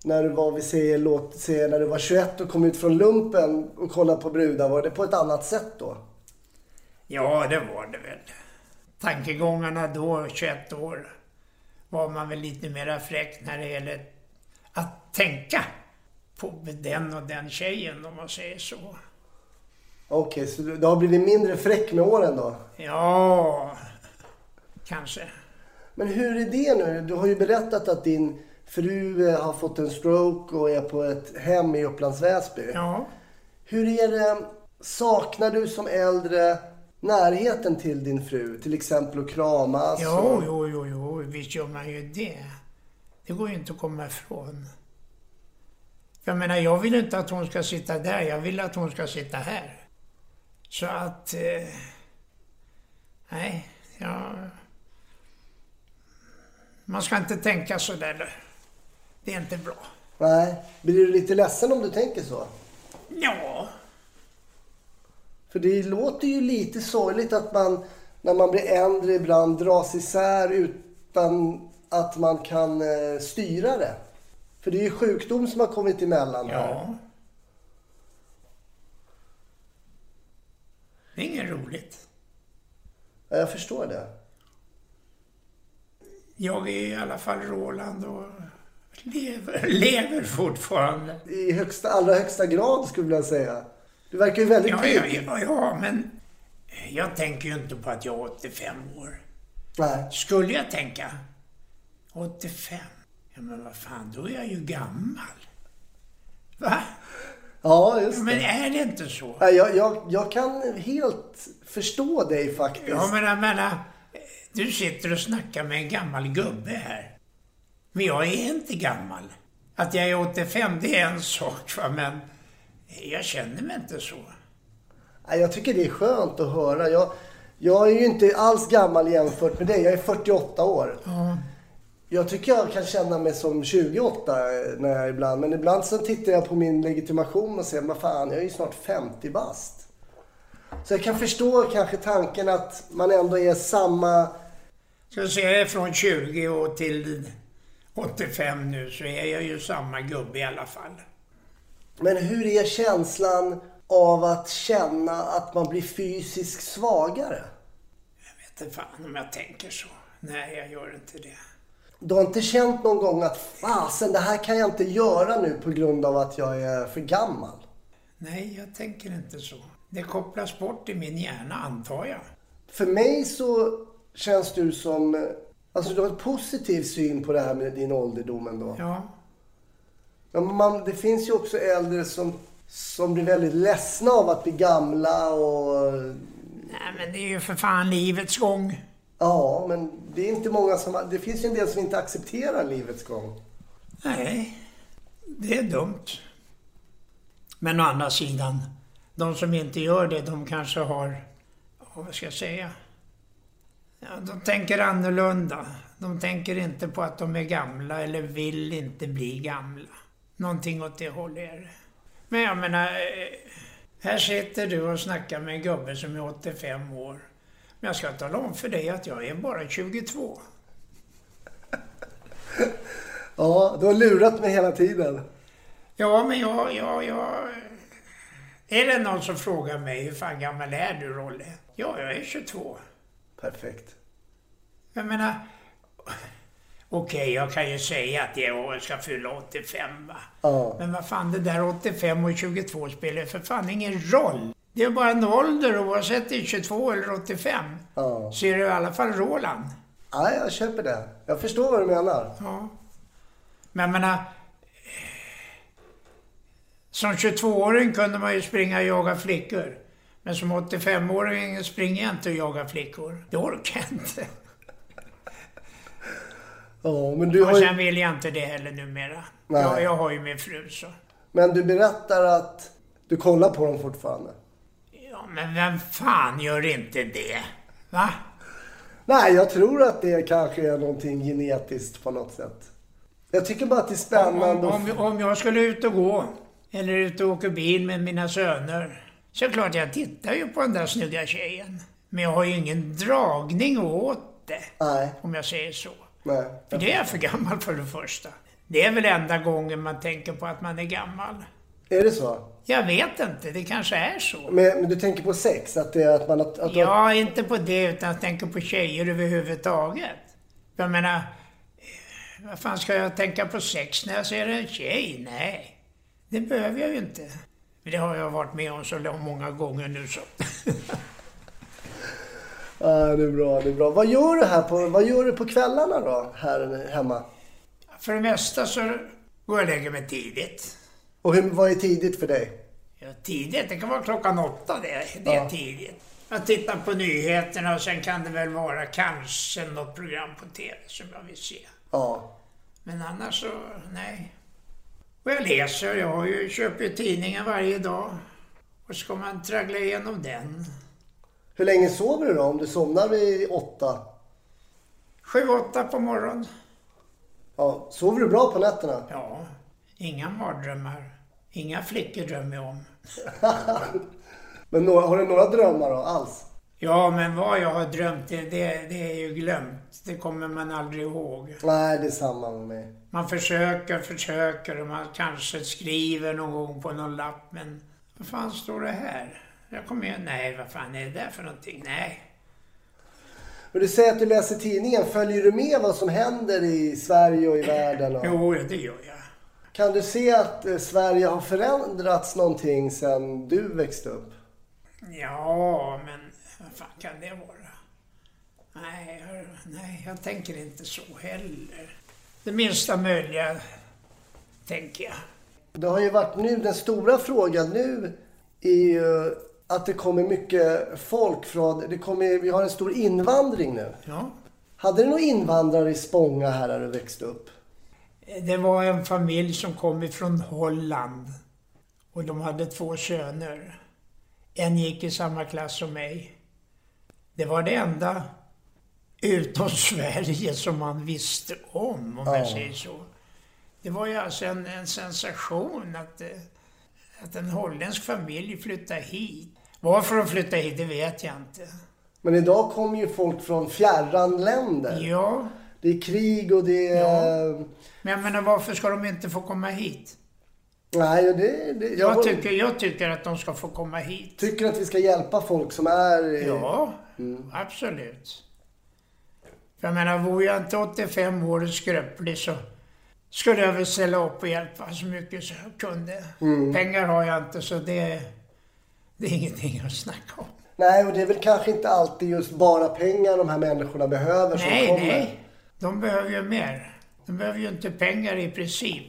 när du var, låt säga, när du var 21 och kom ut från lumpen och kollade på brudar, var det på ett annat sätt då? Ja, det var det väl. Tankegångarna då, 21 år, var man väl lite mera fräck när det gäller att tänka på den och den tjejen, om man säger så. Okej, så du har blivit mindre fräck med åren då? Ja, kanske. Men hur är det nu? Du har ju berättat att din fru har fått en stroke och är på ett hem i Upplands Väsby. Ja. Hur är det, saknar du som äldre närheten till din fru? Till exempel att kramas? Jo, visst gör man ju det. Det går ju inte att komma ifrån. Jag menar, jag vill inte att hon ska sitta där, jag vill att hon ska sitta här. Så att... nej, man ska inte tänka så där. Det är inte bra. Nej, blir du lite ledsen om du tänker så? Ja. För det låter ju lite sorgligt att man, när man blir äldre, ibland dras isär utan att man kan styra det. För det är ju sjukdom som har kommit emellan här. Ja. Det är inget roligt. Ja, jag förstår det. Jag är i alla fall Roland och lever fortfarande. I allra högsta grad skulle jag säga. Du verkar ju väldigt pigg. Ja, men jag tänker ju inte på att jag är 85 år. Nej. Skulle jag tänka 85? Ja, men vad fan, då är jag ju gammal. Va? Ja, just det. Men är det inte så? Jag kan helt förstå dig faktiskt. Ja, men jag menar, du sitter och snackar med en gammal gubbe här. Men jag är inte gammal. Att jag är 85, det är en sak, va? Men jag känner mig inte så. Jag tycker det är skönt att höra. Jag är ju inte alls gammal jämfört med dig. Jag är 48 år. Ja. Jag tycker jag kan känna mig som 28 när jag ibland. Men ibland så tittar jag på min legitimation och säger, vad fan, jag är ju snart 50 bast. Så jag kan förstå kanske tanken att man ändå är samma... Ska jag säga från 20 och till 85 nu, så är jag ju samma gubbe i alla fall. Men hur är känslan av att känna att man blir fysiskt svagare? Jag vet inte fan om jag tänker så. Nej, jag gör inte det. Du har inte känt någon gång att fasen, det här kan jag inte göra nu på grund av att jag är för gammal? Nej, jag tänker inte så. Det kopplas bort i min hjärna, antar jag. För mig så känns du som... Alltså du har en positiv syn på det här med din ålderdom ändå. Ja. Men det finns ju också äldre som blir väldigt ledsna av att bli gamla och... Nej, men det är ju för fan livets gång. Ja, men det är inte många som... Det finns ju en del som inte accepterar livets gång. Nej, det är dumt. Men å andra sidan, de som inte gör det, de kanske har... Vad ska jag säga? Ja, de tänker annorlunda. De tänker inte på att de är gamla eller vill inte bli gamla. Någonting åt det hållet är det. Men jag menar, här sitter du och snackar med en gubbe som är 85 år. Men jag ska tala om för dig att jag är bara 22. Ja, du har lurat mig hela tiden. Ja, men jag... Är det någon som frågar mig hur fan gammal är du, Rolle? Ja, jag är 22. Perfekt. Jag menar... Okej, jag kan ju säga att jag ska fylla 85, va? Ja. Men vad fan, det där 85 och 22 spelar för fan ingen roll. Det är bara en ålder, oavsett det är 22 eller 85. Ja. Så är det i alla fall Roland. Ja, jag köper det. Jag förstår vad du menar. Ja. Men jag menar... Som 22-åring kunde man ju springa och jaga flickor. Men som 85-åring springer jag inte och jagar flickor. Det orkar jag inte. Ja, men du har Och ju... sen vill jag inte det heller numera. Jag har ju min fru så. Men du berättar att du kollar på dem fortfarande. Ja, men vem fan gör inte det? Va? Nej, jag tror att det kanske är någonting genetiskt på något sätt. Jag tycker bara att det är spännande. Om jag skulle ut och gå, eller ut och åka bil med mina söner, så klart jag tittar ju på den där snygga tjejen. Men jag har ju ingen dragning åt det. Nej. Om jag säger så. Nej. För det är jag för gammal för det första. Det är väl enda gången man tänker på att man är gammal. Är det så? Jag vet inte, det kanske är så. Men du tänker på sex? Att det är att man... Att ja, inte på det, utan jag tänker på tjejer överhuvudtaget. Jag menar, vad fan ska jag tänka på sex när jag ser en tjej? Nej, det behöver jag ju inte. Det har jag varit med om så många gånger nu så. Ja, det är bra, det är bra. Vad gör du på kvällarna då, här hemma? För det mesta så går jag och lägger mig tidigt. Och vad är tidigt för dig? Ja, tidigt, det kan vara 8:00, det är tidigt. Jag tittar på nyheterna och sen kan det väl vara kanske något program på tv som jag vill se. Ja. Men annars så, nej. Och jag läser, köper ju tidningen varje dag. Och ska man traggla igenom den. Hur länge sover du då om du somnar vid 8? 7-8 på morgonen. Ja, sover du bra på nätterna? Ja, inga mardrömmar. Inga flickor drömmer jag om. Men har du några drömmar då, alls? Ja, men vad jag har drömt, det är ju glömt. Det kommer man aldrig ihåg. Nej, det är samma med mig. Man försöker och man kanske skriver någon gång på någon lapp. Men vad fan står det här? Jag kommer ju, nej, vad fan är det där för någonting? Nej. Men du säger att du läser tidningen. Följer du med vad som händer i Sverige och i världen? Och... Jo, det gör jag. Kan du se att Sverige har förändrats någonting sedan du växte upp? Ja, men vad fan kan det vara? Nej, jag tänker inte så heller. Det minsta möjliga, tänker jag. Det har ju varit nu, den stora frågan nu är ju att det kommer mycket folk från, vi har en stor invandring nu. Ja. Hade du några invandrare i Spånga här när du växte upp? Det var en familj som kom ifrån Holland och de hade 2 söner. En gick i samma klass som mig. Det var det enda utom Sverige som man visste om jag säger så. Det var ju alltså en sensation att en holländsk familj flyttade hit. Varför de flyttade hit, det vet jag inte. Men idag kommer ju folk från fjärran länder. Ja. Det är krig och det är... Ja. Men jag menar, varför ska de inte få komma hit? Nej, Jag tycker att de ska få komma hit. Tycker att vi ska hjälpa folk som är... Ja, absolut. För jag menar, vore jag inte 85 år och skröplig så skulle jag väl ställa upp och hjälpa så mycket som jag kunde. Pengar har jag inte, så det är ingenting att snacka om. Nej, och det är väl kanske inte alltid just bara pengar de här människorna behöver som kommer. Nej, de behöver ju mer. De behöver ju inte pengar i princip.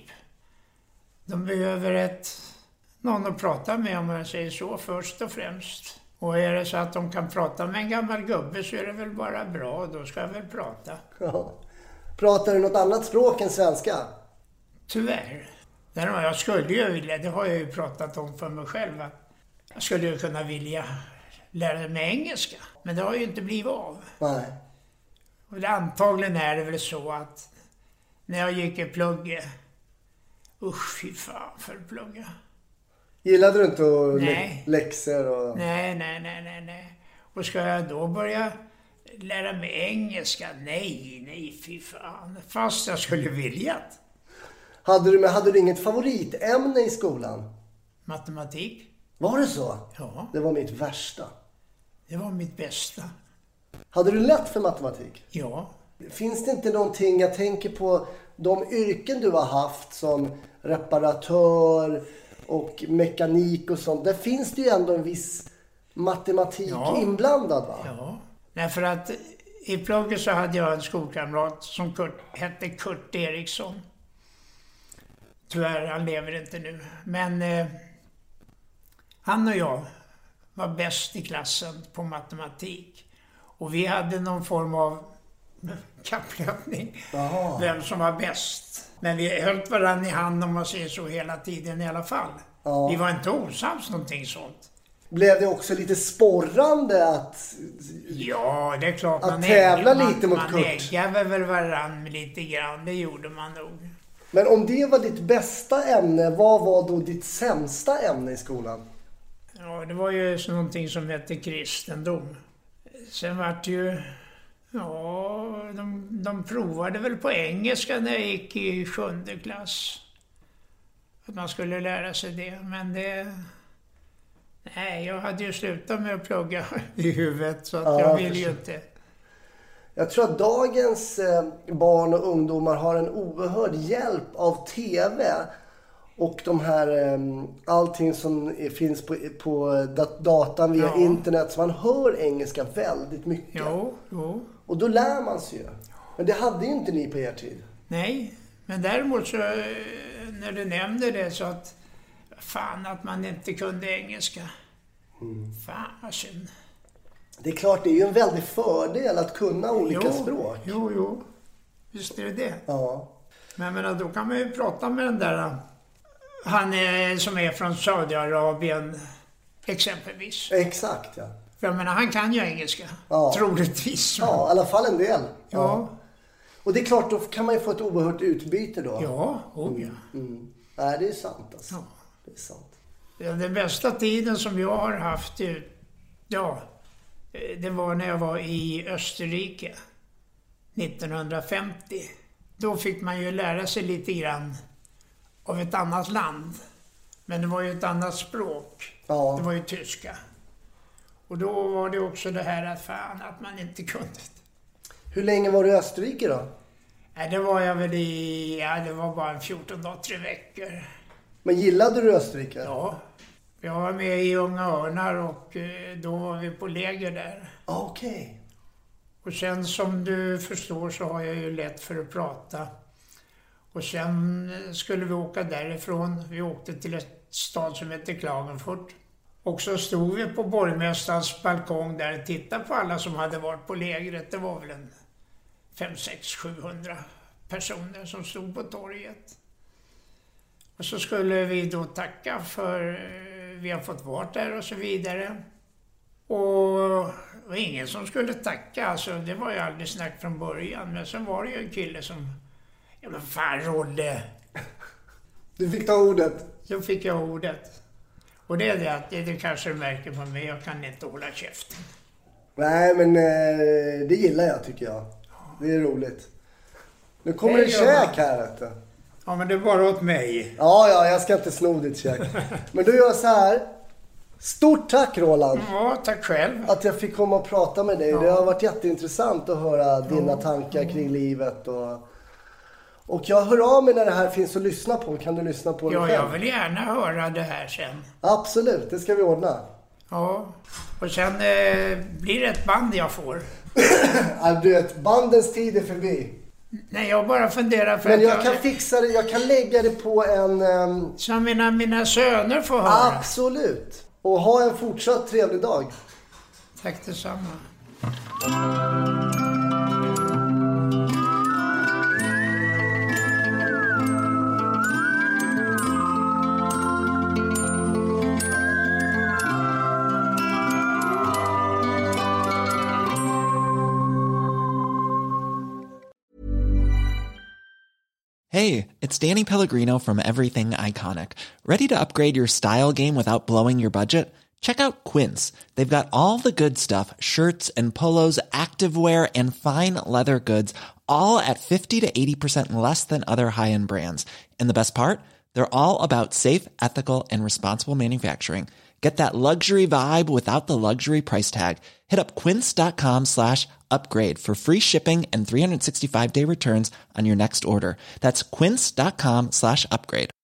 De behöver någon att prata med, om jag säger så, först och främst. Och är det så att de kan prata med en gammal gubbe så är det väl bara bra, då ska jag väl prata. Ja. Pratar du något annat språk än svenska? Tyvärr. Jag skulle ju vilja, det har jag ju pratat om för mig själv, att jag skulle ju kunna vilja lära mig engelska. Men det har ju inte blivit av. Nej. Och antagligen är det väl så att när jag gick i plugget, fy fan för plugga. Gillade du inte att läxor och... Nej. Och ska jag då börja lära mig engelska? Nej, fy fan. Fast jag skulle vilja. Hade du inget favoritämne i skolan? Matematik. Var det så? Ja. Det var mitt värsta. Det var mitt bästa. Hade du lätt för matematik? Ja. Finns det inte någonting, jag tänker på de yrken du har haft som reparatör och mekanik och sånt. Där finns det ju ändå en viss matematik inblandad, va? Ja. Nej, för att i plugget så hade jag en skolkamrat som hette Kurt Eriksson. Tyvärr, han lever inte nu. Men han och jag var bäst i klassen på matematik. Och vi hade någon form av kapplöpning. Vem som var bäst. Men vi höll varandra i hand, om man säger så, hela tiden i alla fall. Ja. Vi var inte osams någonting sånt. Blev det också lite sporrande att... Ja, det är klart. Att tävla lite mot Kurt. Man äggade väl varandra lite grann, det gjorde man nog. Men om det var ditt bästa ämne, vad var då ditt sämsta ämne i skolan? Ja, det var ju någonting som hette kristendom. Sen var det ju Ja, de provade väl på engelska när jag gick i 7:e klass. Att man skulle lära sig det, men nej, jag hade ju slutat med att plugga i huvudet, så att jag ville ju inte. Jag tror att dagens barn och ungdomar har en oerhörd hjälp av tv och de här allting som finns på datan via internet, så man hör engelska väldigt mycket. Jo. Och då lär man sig ju. Men det hade ju inte ni på er tid. Nej, men däremot så när du nämnde det, så att fan att man inte kunde engelska. Fan vad synd. Det är klart, det är ju en väldig fördel att kunna olika språk. Jo. Visst är det. Ja. Men jag menar, då kan man ju prata med den där, han som är från Saudiarabien exempelvis. Exakt, ja. För jag menar, han kan ju engelska. Troligtvis. Ja, i alla fall en del. Ja. Och det är klart, då kan man ju få ett oerhört utbyte då. Ja. Nej, det är sant alltså. Ja. Det är sant. Den bästa tiden som jag har haft, det var när jag var i Österrike 1950. Då fick man ju lära sig lite grann av ett annat land. Men det var ju ett annat språk. Ja. Det var ju tyska. Och då var det också det här att man inte kunde. Hur länge var du i Österrike då? Nej, det var jag väl det var bara 14 dagar, 3 veckor. Men gillade du Österrike? Ja. Jag var med i Unga Örnar och då var vi på läger där. Okej. Och sen som du förstår så har jag ju lätt för att prata. Och sen skulle vi åka därifrån. Vi åkte till ett stad som heter Klagenfurt. Och så stod vi på borgmästarens balkong där och tittade på alla som hade varit på lägret. Det var väl en 500-700 personer som stod på torget. Och så skulle vi då tacka för vi har fått vara där och så vidare. Och ingen som skulle tacka, alltså det var ju aldrig snack från början. Men sen var det ju en kille som, ja men fan Rodde. Du fick ta ordet. Så fick jag ordet. Och det är det att det kanske du märker på mig, jag kan inte hålla käften. Nej men det gillar jag tycker jag. Det är roligt. Nu kommer det käk här vet du. Ja men det är bara åt mig. Ja, jag ska inte sno ditt käk. Men då gör jag så här. Stort tack Roland. Ja, tack själv. Att jag fick komma och prata med dig. Ja. Det har varit jätteintressant att höra dina tankar kring livet. Och jag hör av mig när det här finns att lyssna på. Kan du lyssna på det själv? Ja, jag vill gärna höra det här sen. Absolut, det ska vi ordna. Ja, och sen blir det ett band jag får. Du vet, bandens tid är förbi. Nej, jag bara funderar för men jag kan fixa det, jag kan lägga det på en... Som mina söner får höra. Absolut. Och ha en fortsatt trevlig dag. Tack detsamma. Hey, it's Danny Pellegrino from Everything Iconic. Ready to upgrade your style game without blowing your budget? Check out Quince. They've got all the good stuff, shirts and polos, activewear, and fine leather goods, all at 50 to 80% less than other high-end brands. And the best part? They're all about safe, ethical, and responsible manufacturing. Get that luxury vibe without the luxury price tag. Hit up quince.com/upgrade for free shipping and 365-day returns on your next order. That's quince.com/upgrade.